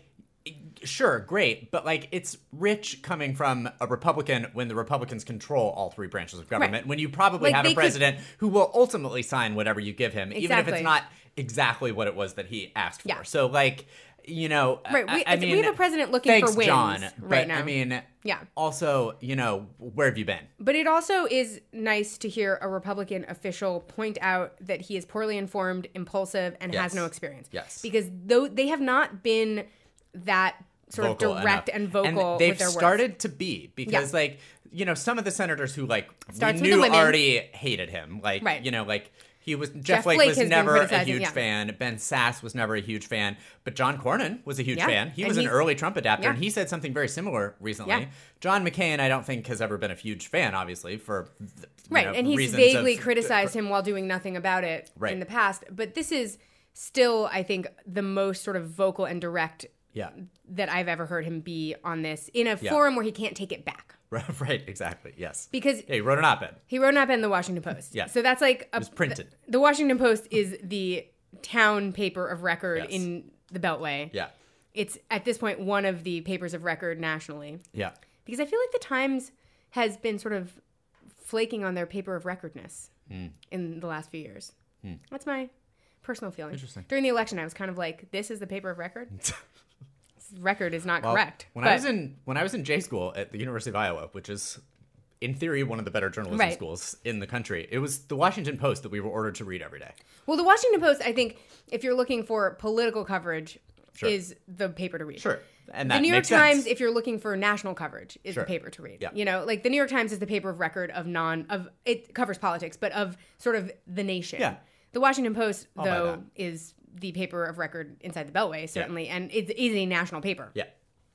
Speaker 1: Sure, great, but like it's rich coming from a Republican when the Republicans control all three branches of government.
Speaker 2: Right.
Speaker 1: When you probably have a president who will ultimately sign whatever you give him, even if it's not exactly what it was that he asked for.
Speaker 2: Yeah.
Speaker 1: So like, you know,
Speaker 2: right. We have a president looking for wins
Speaker 1: John,
Speaker 2: right now.
Speaker 1: I mean,
Speaker 2: yeah.
Speaker 1: Also, you know, where have you been?
Speaker 2: But it also is nice to hear a Republican official point out that he is poorly informed, impulsive, and has no experience.
Speaker 1: Yes.
Speaker 2: Because though they have not been that sort
Speaker 1: vocal
Speaker 2: of direct
Speaker 1: enough.
Speaker 2: and vocal
Speaker 1: and they've
Speaker 2: with their
Speaker 1: started
Speaker 2: words.
Speaker 1: to be because like, you know, some of the senators who like
Speaker 2: Starts
Speaker 1: we
Speaker 2: with
Speaker 1: knew
Speaker 2: the women.
Speaker 1: already hated him. Like,
Speaker 2: Right.
Speaker 1: you know, like he was Jeff Flake was
Speaker 2: has been
Speaker 1: never a
Speaker 2: criticizing,
Speaker 1: huge fan. Ben Sasse was never a huge fan, but John Cornyn was a huge fan. He was an early Trump adapter, and he said something very similar recently.
Speaker 2: Yeah.
Speaker 1: John McCain, I don't think has ever been a huge fan, obviously, for
Speaker 2: right,
Speaker 1: know,
Speaker 2: and he's
Speaker 1: reasons
Speaker 2: vaguely
Speaker 1: of,
Speaker 2: criticized him while doing nothing about it in the past. But this is still, I think, the most sort of vocal and direct that I've ever heard him be on this in a forum where he can't take it back.
Speaker 1: Right, exactly, yes.
Speaker 2: Because
Speaker 1: he wrote an op-ed.
Speaker 2: He wrote an op-ed in the Washington Post.
Speaker 1: Yes.
Speaker 2: So that's like...
Speaker 1: It was printed.
Speaker 2: The Washington Post is the town paper of record in the Beltway.
Speaker 1: Yeah.
Speaker 2: It's, at this point, one of the papers of record nationally.
Speaker 1: Yeah.
Speaker 2: Because I feel like the Times has been sort of flaking on their paper of recordness in the last few years. That's my personal feeling.
Speaker 1: Interesting.
Speaker 2: During the election, I was kind of like, this is the paper of record? Record is not correct.
Speaker 1: When I was in J school at the University of Iowa, which is in theory one of the better journalism schools in the country, it was the Washington Post that we were ordered to read every day.
Speaker 2: Well, the Washington Post, I think, if you're looking for political coverage, is the paper to read.
Speaker 1: Sure. And that
Speaker 2: the New York
Speaker 1: makes
Speaker 2: Times,
Speaker 1: sense.
Speaker 2: if you're looking for national coverage, is the paper to read.
Speaker 1: Yeah.
Speaker 2: You know, like the New York Times is the paper of record of it covers politics, but of sort of the nation.
Speaker 1: Yeah.
Speaker 2: The Washington Post, though, is the paper of record inside the Beltway, certainly, and it is a national paper.
Speaker 1: Yeah.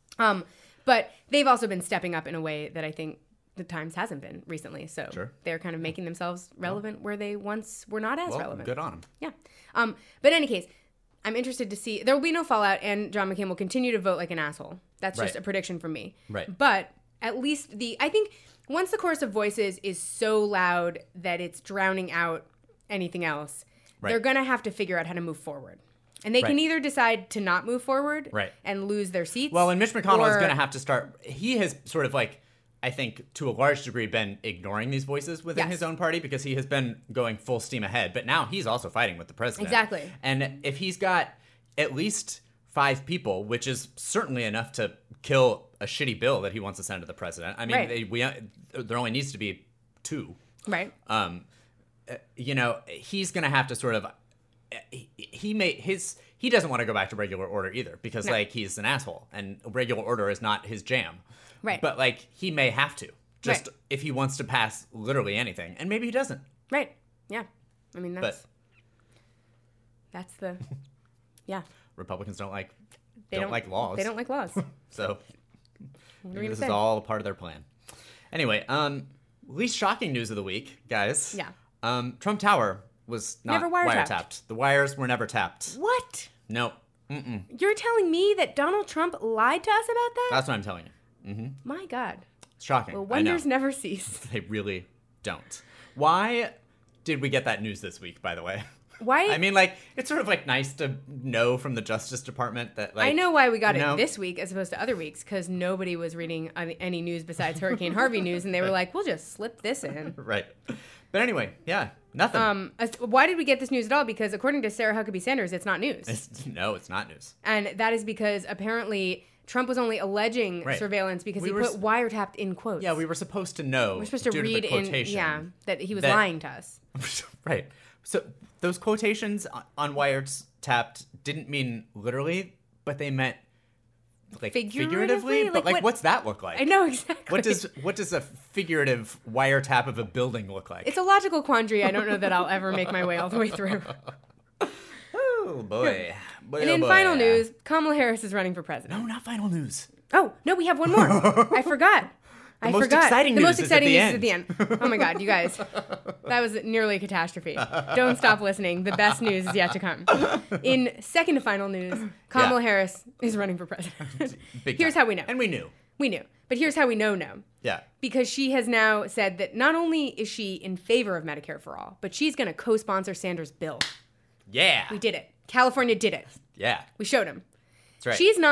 Speaker 2: But they've also been stepping up in a way that I think the Times hasn't been recently. So they're kind of making themselves relevant where they once were not as relevant.
Speaker 1: Good on them.
Speaker 2: Yeah. But in any case, I'm interested to see. There will be no fallout, and John McCain will continue to vote like an asshole. That's just a prediction from me.
Speaker 1: Right.
Speaker 2: But at least I think once the chorus of voices is so loud that it's drowning out anything else, they're going to have to figure out how to move forward. And they can either decide to not move forward and lose their seats.
Speaker 1: Well, and Mitch McConnell is going to have to start. He has sort of like, I think, to a large degree, been ignoring these voices within his own party because he has been going full steam ahead. But now he's also fighting with the president.
Speaker 2: Exactly.
Speaker 1: And if he's got at least 5 people, which is certainly enough to kill a shitty bill that he wants to send to the president. I mean, there only needs to be 2.
Speaker 2: Right.
Speaker 1: You know, he's going to have to sort of. He doesn't want to go back to regular order either because like he's an asshole and regular order is not his jam.
Speaker 2: Right.
Speaker 1: But like he may have to just if he wants to pass literally anything, and maybe he doesn't.
Speaker 2: Right. Yeah. I mean that's the
Speaker 1: Republicans don't like laws.
Speaker 2: They don't like laws.
Speaker 1: So this is all part of their plan. Anyway, least shocking news of the week, guys.
Speaker 2: Yeah.
Speaker 1: Trump Tower was not
Speaker 2: never wiretapped.
Speaker 1: The wires were never tapped.
Speaker 2: What?
Speaker 1: Nope.
Speaker 2: You're telling me that Donald Trump lied to us about that?
Speaker 1: That's what I'm telling you. Mm-hmm.
Speaker 2: My God.
Speaker 1: It's shocking.
Speaker 2: Well, wonders never cease.
Speaker 1: They really don't. Why did we get that news this week, by the way?
Speaker 2: Why?
Speaker 1: I mean, like, it's sort of, like, nice to know from the Justice Department that, like...
Speaker 2: I know why we got it this week as opposed to other weeks, because nobody was reading any news besides Hurricane Harvey news, and they were like, we'll just slip this in.
Speaker 1: Right. But anyway, yeah, nothing.
Speaker 2: Why did we get this news at all? Because according to Sarah Huckabee Sanders, it's not news.
Speaker 1: It's not news.
Speaker 2: And that is because apparently Trump was only alleging surveillance because he put wiretapped in quotes.
Speaker 1: Yeah, we were supposed to know.
Speaker 2: We're supposed to read in, that he was lying to us.
Speaker 1: Right. So those quotations on wiretapped didn't mean literally, but they meant like figuratively. But like, what's that look like?
Speaker 2: I know exactly.
Speaker 1: What does a figurative wiretap of a building look like?
Speaker 2: It's a logical quandary. I don't know that I'll ever make my way all the way through.
Speaker 1: Oh boy.
Speaker 2: And in final news, Kamala Harris is running for president.
Speaker 1: No, not final news.
Speaker 2: Oh no, we have one more. I forgot.
Speaker 1: The most exciting news is at the end.
Speaker 2: Oh my God, you guys. That was nearly a catastrophe. Don't stop listening. The best news is yet to come. In second to final news, Kamala Harris is running for president. Here's how we know.
Speaker 1: And we knew.
Speaker 2: We knew. But here's how we know.
Speaker 1: Yeah.
Speaker 2: Because she has now said that not only is she in favor of Medicare for all, but she's going to co-sponsor Sanders' bill.
Speaker 1: Yeah.
Speaker 2: We did it. California did it.
Speaker 1: Yeah.
Speaker 2: We showed him.
Speaker 1: That's right.
Speaker 2: She's not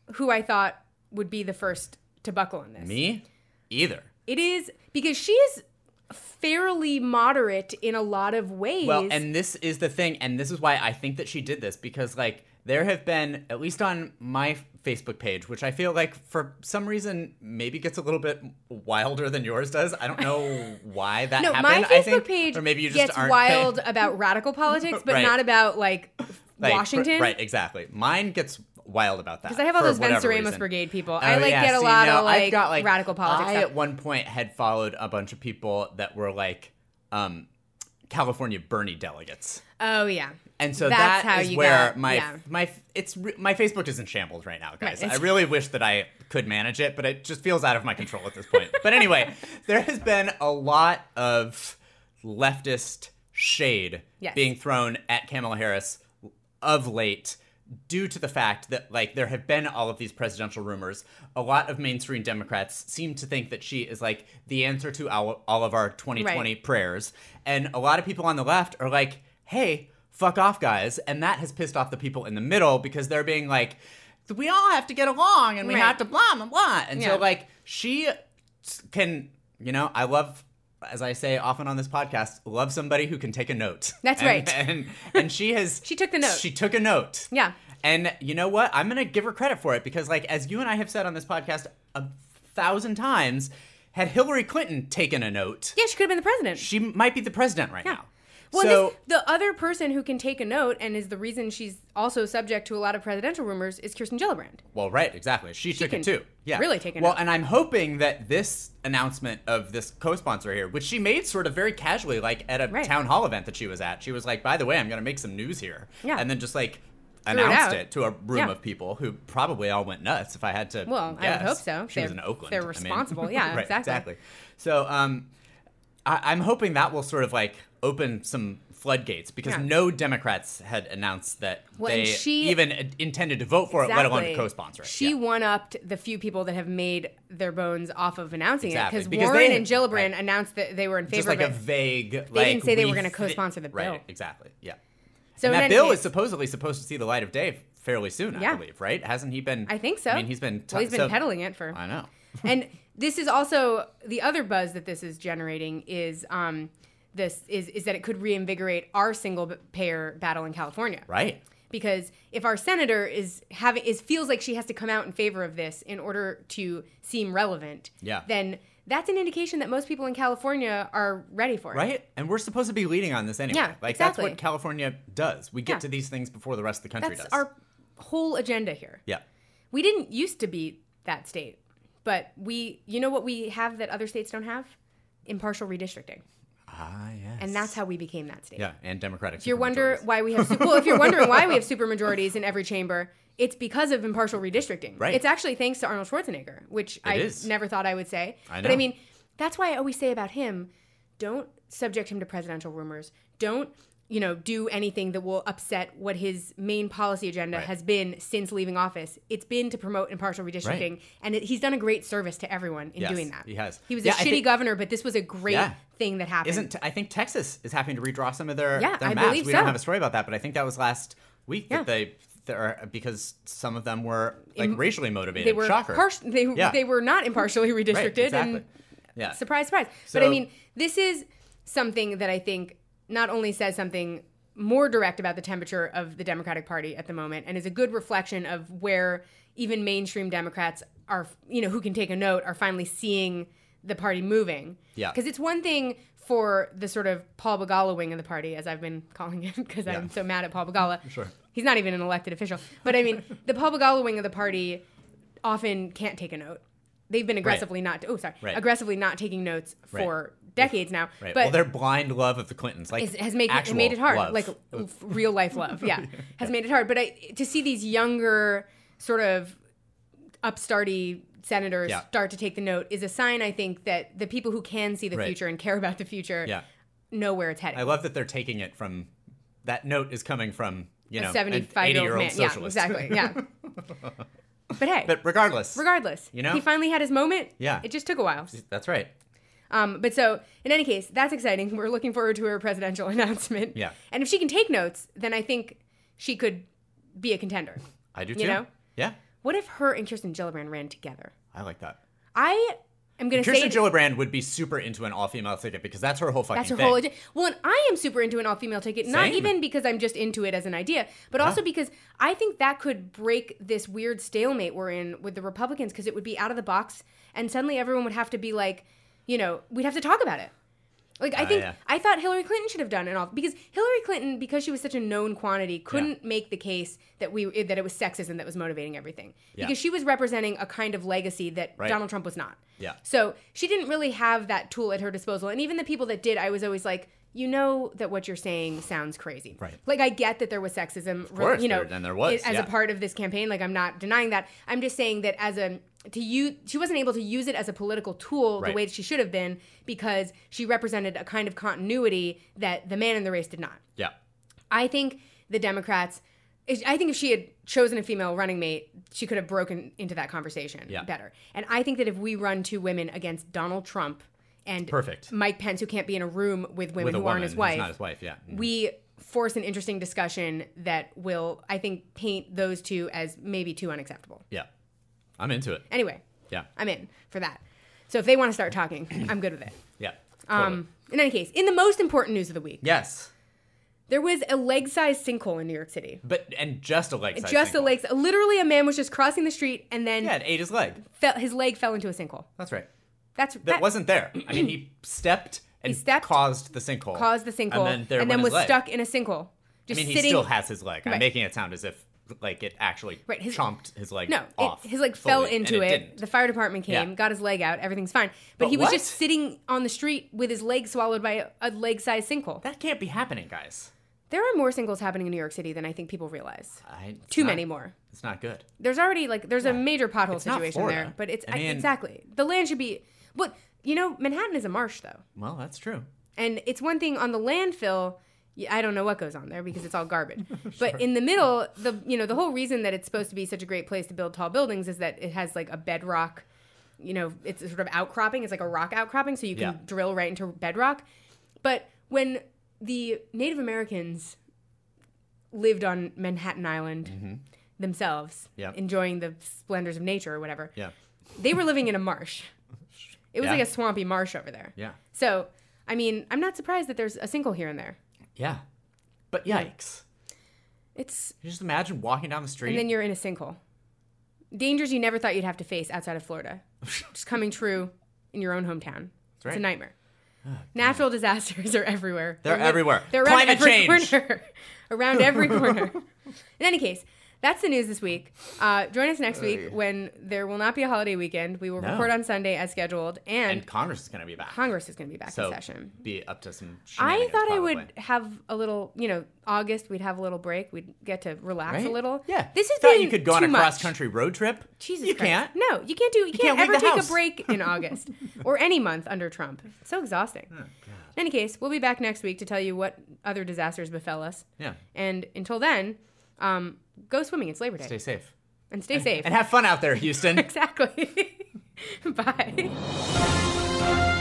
Speaker 2: who I thought would be the first to buckle in this.
Speaker 1: Me? Either.
Speaker 2: It is because she is fairly moderate in a lot of ways.
Speaker 1: Well, and this is the thing, and this is why I think that she did this, because, like, there have been, at least on my Facebook page, which I feel like for some reason maybe gets a little bit wilder than yours does. I don't know why that happened.
Speaker 2: My Facebook
Speaker 1: I think,
Speaker 2: page
Speaker 1: or maybe you just
Speaker 2: gets
Speaker 1: aren't
Speaker 2: wild about radical politics, but
Speaker 1: Right.
Speaker 2: not about, like Washington.
Speaker 1: Right, exactly. Mine gets wild about that.
Speaker 2: Because I have all
Speaker 1: for
Speaker 2: those
Speaker 1: whatever
Speaker 2: Venceremos
Speaker 1: reason.
Speaker 2: Brigade people.
Speaker 1: Oh,
Speaker 2: I
Speaker 1: yeah.
Speaker 2: get a
Speaker 1: See,
Speaker 2: lot
Speaker 1: no,
Speaker 2: of
Speaker 1: I've got,
Speaker 2: radical politics
Speaker 1: I
Speaker 2: stuff.
Speaker 1: at one point had followed a bunch of people that were like California Bernie delegates.
Speaker 2: Oh yeah.
Speaker 1: And so
Speaker 2: That's
Speaker 1: that
Speaker 2: how
Speaker 1: is
Speaker 2: you
Speaker 1: where
Speaker 2: got-
Speaker 1: my
Speaker 2: yeah.
Speaker 1: my Facebook is in shambles right now, guys.
Speaker 2: Right.
Speaker 1: I really wish that I could manage it, but it just feels out of my control at this point. But anyway, there has been a lot of leftist shade
Speaker 2: Yes.
Speaker 1: being thrown at Kamala Harris of late, due to the fact that, like, there have been all of these presidential rumors. A lot of mainstream Democrats seem to think that she is, like, the answer to all of our 2020
Speaker 2: Right.
Speaker 1: prayers. And a lot of people on the left are like, hey, fuck off, guys. And that has pissed off the people in the middle, because they're being like, we all have to get along and we
Speaker 2: Right.
Speaker 1: have to blah, blah, blah. And
Speaker 2: Yeah.
Speaker 1: so, like, she can, I love, as I say often on this podcast, love somebody who can take a note.
Speaker 2: That's right.
Speaker 1: And she has.
Speaker 2: She took the note.
Speaker 1: She took a note.
Speaker 2: Yeah.
Speaker 1: And you know what? I'm going to give her credit for it, because, like, as you and I have said on this podcast 1,000 times, had Hillary Clinton taken a note,
Speaker 2: Yeah, she could have been the president.
Speaker 1: she might be the president right now.
Speaker 2: Well,
Speaker 1: So,
Speaker 2: the other person who can take a note and is the reason she's also subject to a lot of presidential rumors is Kirsten Gillibrand.
Speaker 1: well, right, exactly. She took
Speaker 2: can
Speaker 1: it too. Yeah.
Speaker 2: really take a
Speaker 1: Well,
Speaker 2: note.
Speaker 1: and I'm hoping that this announcement of this co-sponsor here, which she made sort of very casually, like at a
Speaker 2: Right.
Speaker 1: town hall event that she was at, she was like, by the way, I'm going to make some news here.
Speaker 2: Yeah.
Speaker 1: And then just, like,
Speaker 2: it
Speaker 1: announced
Speaker 2: out.
Speaker 1: it to a room
Speaker 2: Yeah.
Speaker 1: of people who probably all went nuts, if I had to
Speaker 2: Well, I
Speaker 1: guess.
Speaker 2: would hope so.
Speaker 1: She was
Speaker 2: They're-
Speaker 1: in Oakland.
Speaker 2: they're
Speaker 1: I mean.
Speaker 2: responsible. Yeah,
Speaker 1: Right,
Speaker 2: exactly.
Speaker 1: So I'm hoping that will sort of, like, open some floodgates, because
Speaker 2: Yeah.
Speaker 1: no Democrats had announced that
Speaker 2: Well,
Speaker 1: they
Speaker 2: and she-
Speaker 1: even intended to vote for it, let alone to
Speaker 2: Exactly.
Speaker 1: co-sponsor it.
Speaker 2: She
Speaker 1: Yeah.
Speaker 2: one-upped the few people that have made their bones off of announcing
Speaker 1: Exactly.
Speaker 2: it,
Speaker 1: Because
Speaker 2: Warren
Speaker 1: they-
Speaker 2: and Gillibrand
Speaker 1: right.
Speaker 2: announced that they were in favor
Speaker 1: Just like
Speaker 2: of
Speaker 1: a
Speaker 2: it.
Speaker 1: vague.
Speaker 2: They didn't say they were gonna co-sponsor the bill.
Speaker 1: Right, exactly. Yeah.
Speaker 2: So
Speaker 1: And
Speaker 2: in
Speaker 1: that
Speaker 2: any
Speaker 1: bill
Speaker 2: case-
Speaker 1: is supposedly supposed to see the light of day fairly soon,
Speaker 2: Yeah.
Speaker 1: I believe, right? Hasn't he been?
Speaker 2: I think so.
Speaker 1: I mean, he's been.
Speaker 2: Well, he's been peddling it for.
Speaker 1: I know.
Speaker 2: And this is also the other buzz that this is generating is that it could reinvigorate our single payer battle in California.
Speaker 1: Right.
Speaker 2: Because if our senator feels like she has to come out in favor of this in order to seem relevant,
Speaker 1: Yeah.
Speaker 2: then that's an indication that most people in California are ready for it.
Speaker 1: Right? And we're supposed to be leading on this anyway.
Speaker 2: Yeah,
Speaker 1: like,
Speaker 2: exactly.
Speaker 1: that's what California does. We get
Speaker 2: Yeah.
Speaker 1: to these things before the rest of the country
Speaker 2: That's
Speaker 1: does.
Speaker 2: our whole agenda here.
Speaker 1: Yeah.
Speaker 2: We didn't used to be that state, but you know what we have that other states don't have? Impartial redistricting.
Speaker 1: Ah, yes.
Speaker 2: And that's how we became that state.
Speaker 1: Yeah, and Democratic.
Speaker 2: If you're wondering why we have if you're wondering why we have supermajorities in every chamber, it's because of impartial redistricting.
Speaker 1: Right.
Speaker 2: It's actually thanks to Arnold Schwarzenegger, which I
Speaker 1: is.
Speaker 2: never thought I would say.
Speaker 1: I
Speaker 2: But I
Speaker 1: know.
Speaker 2: mean, that's why I always say about him, don't subject him to presidential rumors. Don't, do anything that will upset what his main policy agenda
Speaker 1: Right.
Speaker 2: has been since leaving office. It's been to promote impartial redistricting,
Speaker 1: Right.
Speaker 2: and he's done a great service to everyone in
Speaker 1: Yes,
Speaker 2: doing that.
Speaker 1: he has.
Speaker 2: He was
Speaker 1: Yeah,
Speaker 2: a
Speaker 1: I
Speaker 2: shitty
Speaker 1: think-
Speaker 2: governor, but this was a great
Speaker 1: Yeah.
Speaker 2: thing that happened.
Speaker 1: I think Texas is having to redraw some of their
Speaker 2: Yeah,
Speaker 1: their
Speaker 2: I
Speaker 1: maps.
Speaker 2: believe
Speaker 1: We
Speaker 2: so.
Speaker 1: don't have a story about that, but I think that was last week
Speaker 2: Yeah.
Speaker 1: that because some of them were like racially motivated.
Speaker 2: They were
Speaker 1: Shocker. Yeah.
Speaker 2: they were not impartially redistricted,
Speaker 1: Right, exactly.
Speaker 2: and
Speaker 1: Yeah.
Speaker 2: surprise, surprise. But I
Speaker 1: So-
Speaker 2: mean, this is something that I think not only says something more direct about the temperature of the Democratic Party at the moment, and is a good reflection of where even mainstream Democrats are, who can take a note, are finally seeing the party moving.
Speaker 1: Yeah.
Speaker 2: Because it's one thing for the sort of Paul Begala wing of the party, as I've been calling it, because I'm so mad at Paul Begala.
Speaker 1: Sure.
Speaker 2: He's not even an elected official. But I mean, the Paul Begala wing of the party often can't take a note. They've been aggressively aggressively not taking notes for decades now.
Speaker 1: Right.
Speaker 2: But
Speaker 1: Well, their blind love of the Clintons, like,
Speaker 2: has made
Speaker 1: actual
Speaker 2: it hard,
Speaker 1: love.
Speaker 2: like real life love. Yeah, has made it hard. But to see these younger sort of upstarty senators
Speaker 1: Yeah.
Speaker 2: start to take the note is a sign, I think, that the people who can see the
Speaker 1: Right.
Speaker 2: future and care about the future
Speaker 1: Yeah.
Speaker 2: know where it's heading.
Speaker 1: I love that they're taking it from. That note is coming from
Speaker 2: a
Speaker 1: an
Speaker 2: 75-year-old
Speaker 1: 80-year-old
Speaker 2: man. Yeah,
Speaker 1: socialist.
Speaker 2: exactly. Yeah. But hey,
Speaker 1: But regardless,
Speaker 2: he finally had his moment.
Speaker 1: Yeah.
Speaker 2: It just took a while.
Speaker 1: that's right.
Speaker 2: But so, in any case, that's exciting. We're looking forward to her presidential announcement.
Speaker 1: Yeah.
Speaker 2: And if she can take notes, then I think she could be a contender.
Speaker 1: I do
Speaker 2: You
Speaker 1: too.
Speaker 2: know?
Speaker 1: Yeah.
Speaker 2: What if her and Kirsten Gillibrand ran together?
Speaker 1: I like that.
Speaker 2: I'm going to say...
Speaker 1: Kirsten Gillibrand would be super into an all-female ticket because that's her whole fucking thing.
Speaker 2: That's her whole... Well, and I am super into an all-female ticket,
Speaker 1: Same.
Speaker 2: not even because I'm just into it as an idea, but also because I think that could break this weird stalemate we're in with the Republicans because it would be out of the box and suddenly everyone would have to be like, you know, we'd have to talk about it. Like, I thought Hillary Clinton should have done it all because Hillary Clinton, because she was such a known quantity, couldn't make the case that it was sexism that was motivating everything because she was representing a kind of legacy that Donald Trump was not.
Speaker 1: Yeah.
Speaker 2: So she didn't really have that tool at her disposal. And even the people that did, I was always like, you know that what you're saying sounds crazy.
Speaker 1: Right.
Speaker 2: Like, I get that there was sexism,
Speaker 1: of course,
Speaker 2: you know,
Speaker 1: and there was,
Speaker 2: as a part of this campaign. Like, I'm not denying that. I'm just saying that she wasn't able to use it as a political tool the way that she should have been because she represented a kind of continuity that the man in the race did not.
Speaker 1: Yeah.
Speaker 2: I think the Democrats, I think if she had chosen a female running mate, she could have broken into that conversation better. And I think that if we run two women against Donald Trump and Mike Pence, who can't be in a room with women who aren't his wife,
Speaker 1: not his wife,
Speaker 2: we force an interesting discussion that will, I think, paint those two as maybe too unacceptable.
Speaker 1: Yeah. I'm into it.
Speaker 2: Anyway.
Speaker 1: Yeah.
Speaker 2: I'm in for that. So if they want to start talking, I'm good with it.
Speaker 1: Yeah. Totally.
Speaker 2: In any case, in the most important news of the week.
Speaker 1: Yes.
Speaker 2: There was a leg-sized sinkhole in New York City.
Speaker 1: And just a leg-sized
Speaker 2: Just
Speaker 1: sinkhole.
Speaker 2: a leg. Literally, a man was just crossing the street and then...
Speaker 1: Yeah, it ate his leg.
Speaker 2: His leg fell into a sinkhole.
Speaker 1: That's right.
Speaker 2: That
Speaker 1: wasn't there. I mean, he stepped and caused the sinkhole. And then
Speaker 2: was stuck in a sinkhole. Just
Speaker 1: he still has his leg. I'm making it sound as if like it actually
Speaker 2: his,
Speaker 1: chomped his leg off.
Speaker 2: His leg fell into it. The fire department came, got his leg out. Everything's fine. But he was just sitting on the street with his leg swallowed by a leg-sized sinkhole.
Speaker 1: That can't be happening, guys.
Speaker 2: There are more sinkholes happening in New York City than I think people realize. Too many more.
Speaker 1: It's not good.
Speaker 2: There's already a major pothole situation there, but exactly. The land should be. But you know, Manhattan is a marsh, though.
Speaker 1: Well, that's true.
Speaker 2: And it's one thing on the landfill. I don't know what goes on there because it's all garbage. But in the middle, the whole reason that it's supposed to be such a great place to build tall buildings is that it has like a bedrock. You know, it's a sort of outcropping. It's like a rock outcropping, so you can drill right into bedrock. But when the Native Americans lived on Manhattan Island themselves, enjoying the splendors of nature or whatever, they were living in a marsh. It was like a swampy marsh over there.
Speaker 1: Yeah.
Speaker 2: So, I mean, I'm not surprised that there's a sinkhole here and there.
Speaker 1: Yeah. But yikes.
Speaker 2: It's...
Speaker 1: You just imagine walking down the street.
Speaker 2: And then you're in a sinkhole. Dangers you never thought you'd have to face outside of Florida. Just coming true in your own hometown. That's right. It's a nightmare. Natural disasters are everywhere.
Speaker 1: They're everywhere.
Speaker 2: They're around
Speaker 1: Climate
Speaker 2: every
Speaker 1: change.
Speaker 2: corner. Around every corner. In any case, that's the news this week. Join us next week when there will not be a holiday weekend. We will record on Sunday as scheduled. And
Speaker 1: Congress is going to be back.
Speaker 2: Congress is going to be back in session.
Speaker 1: Be up to some
Speaker 2: I thought
Speaker 1: probably.
Speaker 2: I would have a little, August, we'd have a little break. We'd get to relax a little.
Speaker 1: Yeah.
Speaker 2: This has
Speaker 1: thought
Speaker 2: been
Speaker 1: you could go on a
Speaker 2: much.
Speaker 1: cross-country road trip.
Speaker 2: Jesus
Speaker 1: you
Speaker 2: Christ.
Speaker 1: can't.
Speaker 2: No, you can't ever
Speaker 1: leave the
Speaker 2: take
Speaker 1: house.
Speaker 2: a break in August or any month under Trump. It's so exhausting. Oh, in any case, we'll be back next week to tell you what other disasters befell us.
Speaker 1: Yeah.
Speaker 2: And until then, go swimming. It's Labor Day.
Speaker 1: Stay safe.
Speaker 2: And stay safe.
Speaker 1: And have fun out there, Houston.
Speaker 2: Exactly. Bye.